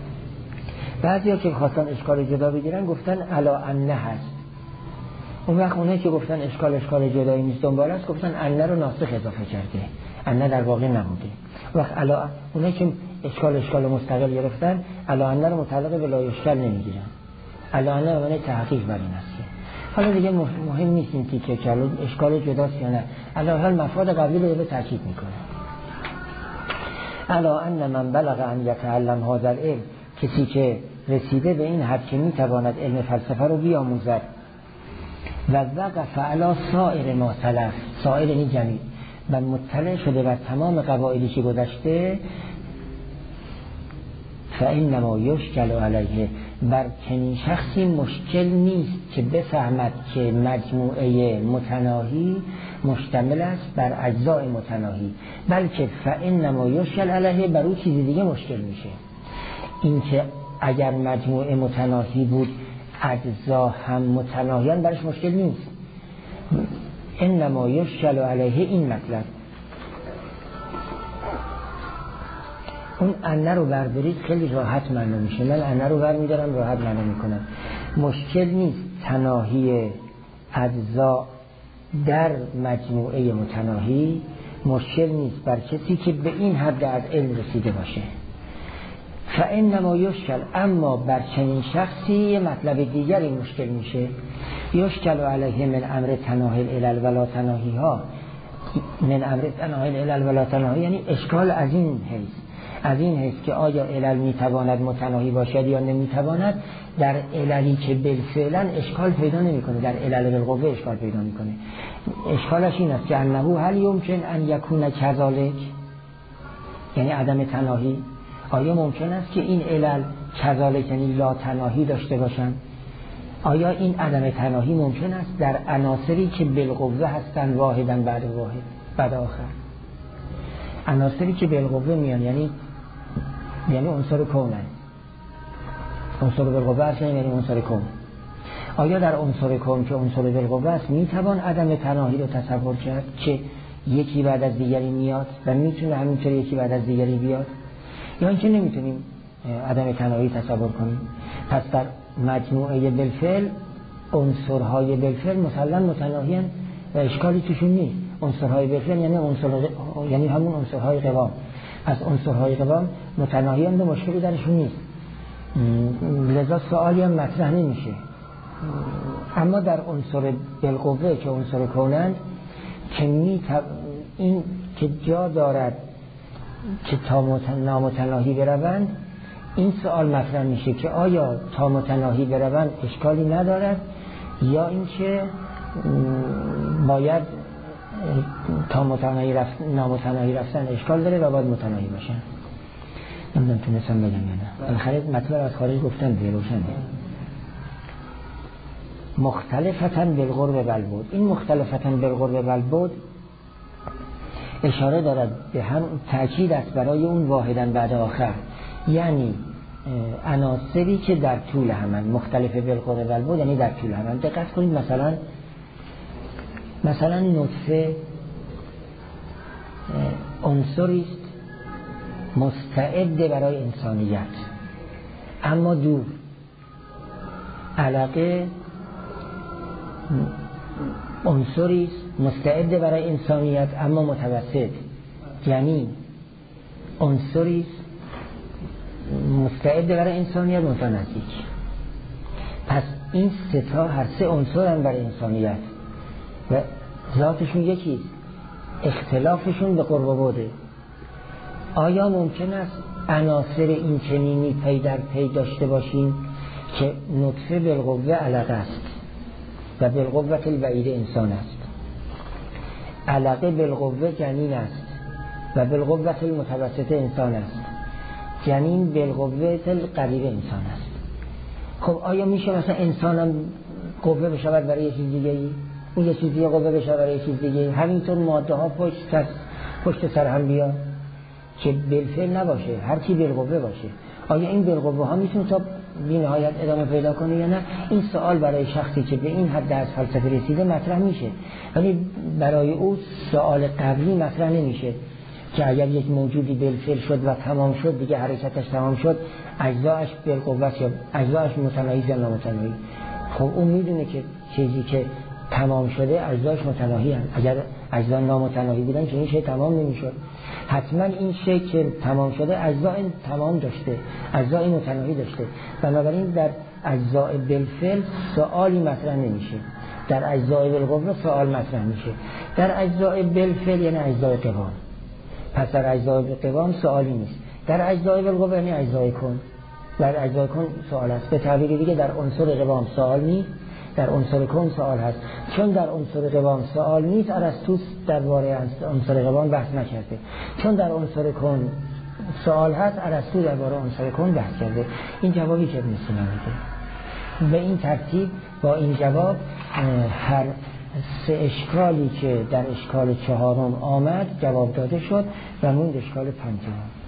بعضیا که خواستن اشکال جدا بگیرن گفتن علا انه هست. اون وقت اونایی که گفتن اشکال اشکال جدایی نیست دنبال است گفتن انه رو ناسخ اضافه کرده، انه در واقع نبوده. وقت علا اونایی که اشکال اشکال مستقل گرفتن علا انه رو متعلق به لا یشکل نمیگیرن. علا انه معنی تحقیق بر این است. حالا دیگه مهم نیست این تیکه که اشکال جداست یا نه، علا حال مفاد قبلی رو به تاکید میکنه. علا ان من بلغ ان یتعلم هذا العلم، کسی که رسیده به این حد که میتواند علم فلسفه رو بیاموزد و وقف علی سایر ما سلف، سایر این جمعی و مطلع شده بر تمام قواعدی که گذشته، فإنما یشکل علیه، بر چنین شخصی مشکل نیست که بفهمد که مجموعه متناهی مشتمل است بر اجزای متناهی، بلکه فإنما یشکل علیه بر او چیزی دیگه مشکل میشه. این که اگر مجموعه متناهی بود اجزا هم متناهیان برش مشکل نیست. انما یشکل علیه این مطلب. اون انه رو بردارید خیلی راحت معنا میشه. من انه رو بر میدارم راحت معنا میکنم. مشکل نیست تناهی اجزا در مجموعه متناهی، مشکل نیست بر کسی که به این حد از علم رسیده باشه. فإنما یشکل، اما بر چنین شخصی مطلب دیگری مشکل میشه. یشکل علیه من امر تناهی الال ولا تناهی ها، من امر تناهی الال ولا تناهی یعنی اشکال از این حیث از این حیث که آیا علل میتواند متناهی باشد یا نمیتواند. در عللی که بالفعلا اشکال پیدا نمیکنه، در علل بالقوه اشکال پیدا میکنه. اشکالش این است که انه هل یمکن ان یکون کذالک، یعنی عدم تناهی. آیا ممکن است که این علل کذالک یعنی لا تناهی داشته باشند؟ آیا این عدم تناهی ممکن است در عناصری که بالقوه هستند واحداً بعد واحد بعد آخر؟ عناصری که بالقوه میان یعنی یعنی عنصر کون، عنصر بالقوه است یعنی عنصر کون. آیا در عنصر کون که عنصر بالقوه است میتوان عدم تناهی رو تصور کرد که یکی بعد از دیگری میاد و میتونه همینطوری یکی بعد از دیگری بیاد، یا اینکه نمیتونیم عدم تناهی تصور کنیم؟ پس در مجموعه بالفعل عنصرهای بالفعل مسلم متناهی‌اند و اشکالی توشون نیست. عنصرهای بالفعل یعنی عنصر یعنی همون عنصرهای قوام. از عنصرهای قوام متناهی هم، مشکلی درشون نیست، لذا سوالی هم مطرح نمیشه. اما در عنصر بالقوه که عنصر کونند که می این که جا دارد که تا نامتناهی بروند، این سوال مطرح میشه که آیا تا متناهی بروند اشکالی ندارد یا اینکه باید تا متناهی رفت نامتناهی رفتن اشکال داره و باید متناهی باشن. نمیدونم تونستم بگم یا نه. بالاخره مطلب از خارج گفتم دیگه روشنه. مختلفة بالقرب والبعد، این مختلفة بالقرب والبعد اشاره دارد به هم تأکید است برای اون واحداً بعد آخر، یعنی عناصری که در طول همن، مختلف بالقرب والبعد یعنی در طول همن. دقت کنید مثلا مثلا نطفه عنصری است مستعد برای انسانیت اما دور، علقه عنصری است مستعد برای انسانیت اما متوسط، یعنی عنصری است مستعد برای انسانیت متنزدیک. پس این سه تا هر سه عنصرن برای انسانیت و ذاتشون یکیست، اختلافشون به قرب و بعده. آیا ممکن است عناصر این چنینی پی در پی داشته باشیم که نطفه بالقوه علقه است و بالقوه البعید انسان است، علقه بالقوه جنین است و بالقوه المتوسط انسان است، جنین بالقوه القریب انسان است؟ خب آیا میشه مثلا انسانم قوه بشود برای یه چیز دیگه ای، اون یه چیز دیگه قوه بشود برای یه چیز دیگه ای، همینطور ماده ها پشت سر پشت سر هم بیان که بالفعل نباشه، هر چی بالقوه باشه؟ آیا این بالقوه ها میتونه تا بی نهایت ادامه پیدا کنه یا نه؟ این سوال برای شخصی که به این حد از فلسفه رسیده مطرح میشه، ولی برای او سوال قبلی مطرح نمیشه که اگر یک موجودی بالفعل شد و تمام شد دیگه حرکتش تمام شد، اجزاش بالقوه یا اجزاش متناهی یا نامتناهی. خب اون میدونه که چیزی که تمام شده اجزاش متناهی هست، اگر اجزا نامتناهی بودن که این شی تمام نمیشد. حتما این شی که تمام شده اجزا تمام داشته، اجزا متناهی داشته، بنابراین در اجزا بالفعل سوالی مطرح نمیشه، در اجزا بالقوه سوال مطرح میشه. در اجزا بالفعل یعنی اجزا قوام، پس در اجزا قوام سوالی نیست. در اجزا بالقوه یعنی اجزا کن، در اجزا کن سوال است. به تعبیر دیگه در عنصر قوام سوال نیست، در عنصر کن سوال هست. چون در عنصر قوام سوال نیست، ارسطو درباره عنصر قوام بحث نکرده. چون در عنصر کن سوال هست، ارسطو درباره عنصر کن بحث کرده. این جوابی که ابن سینا میده. به این ترتیب با این جواب هر سه اشکالی که در اشکال چهارم آمد جواب داده شد و موند اشکال پنجم.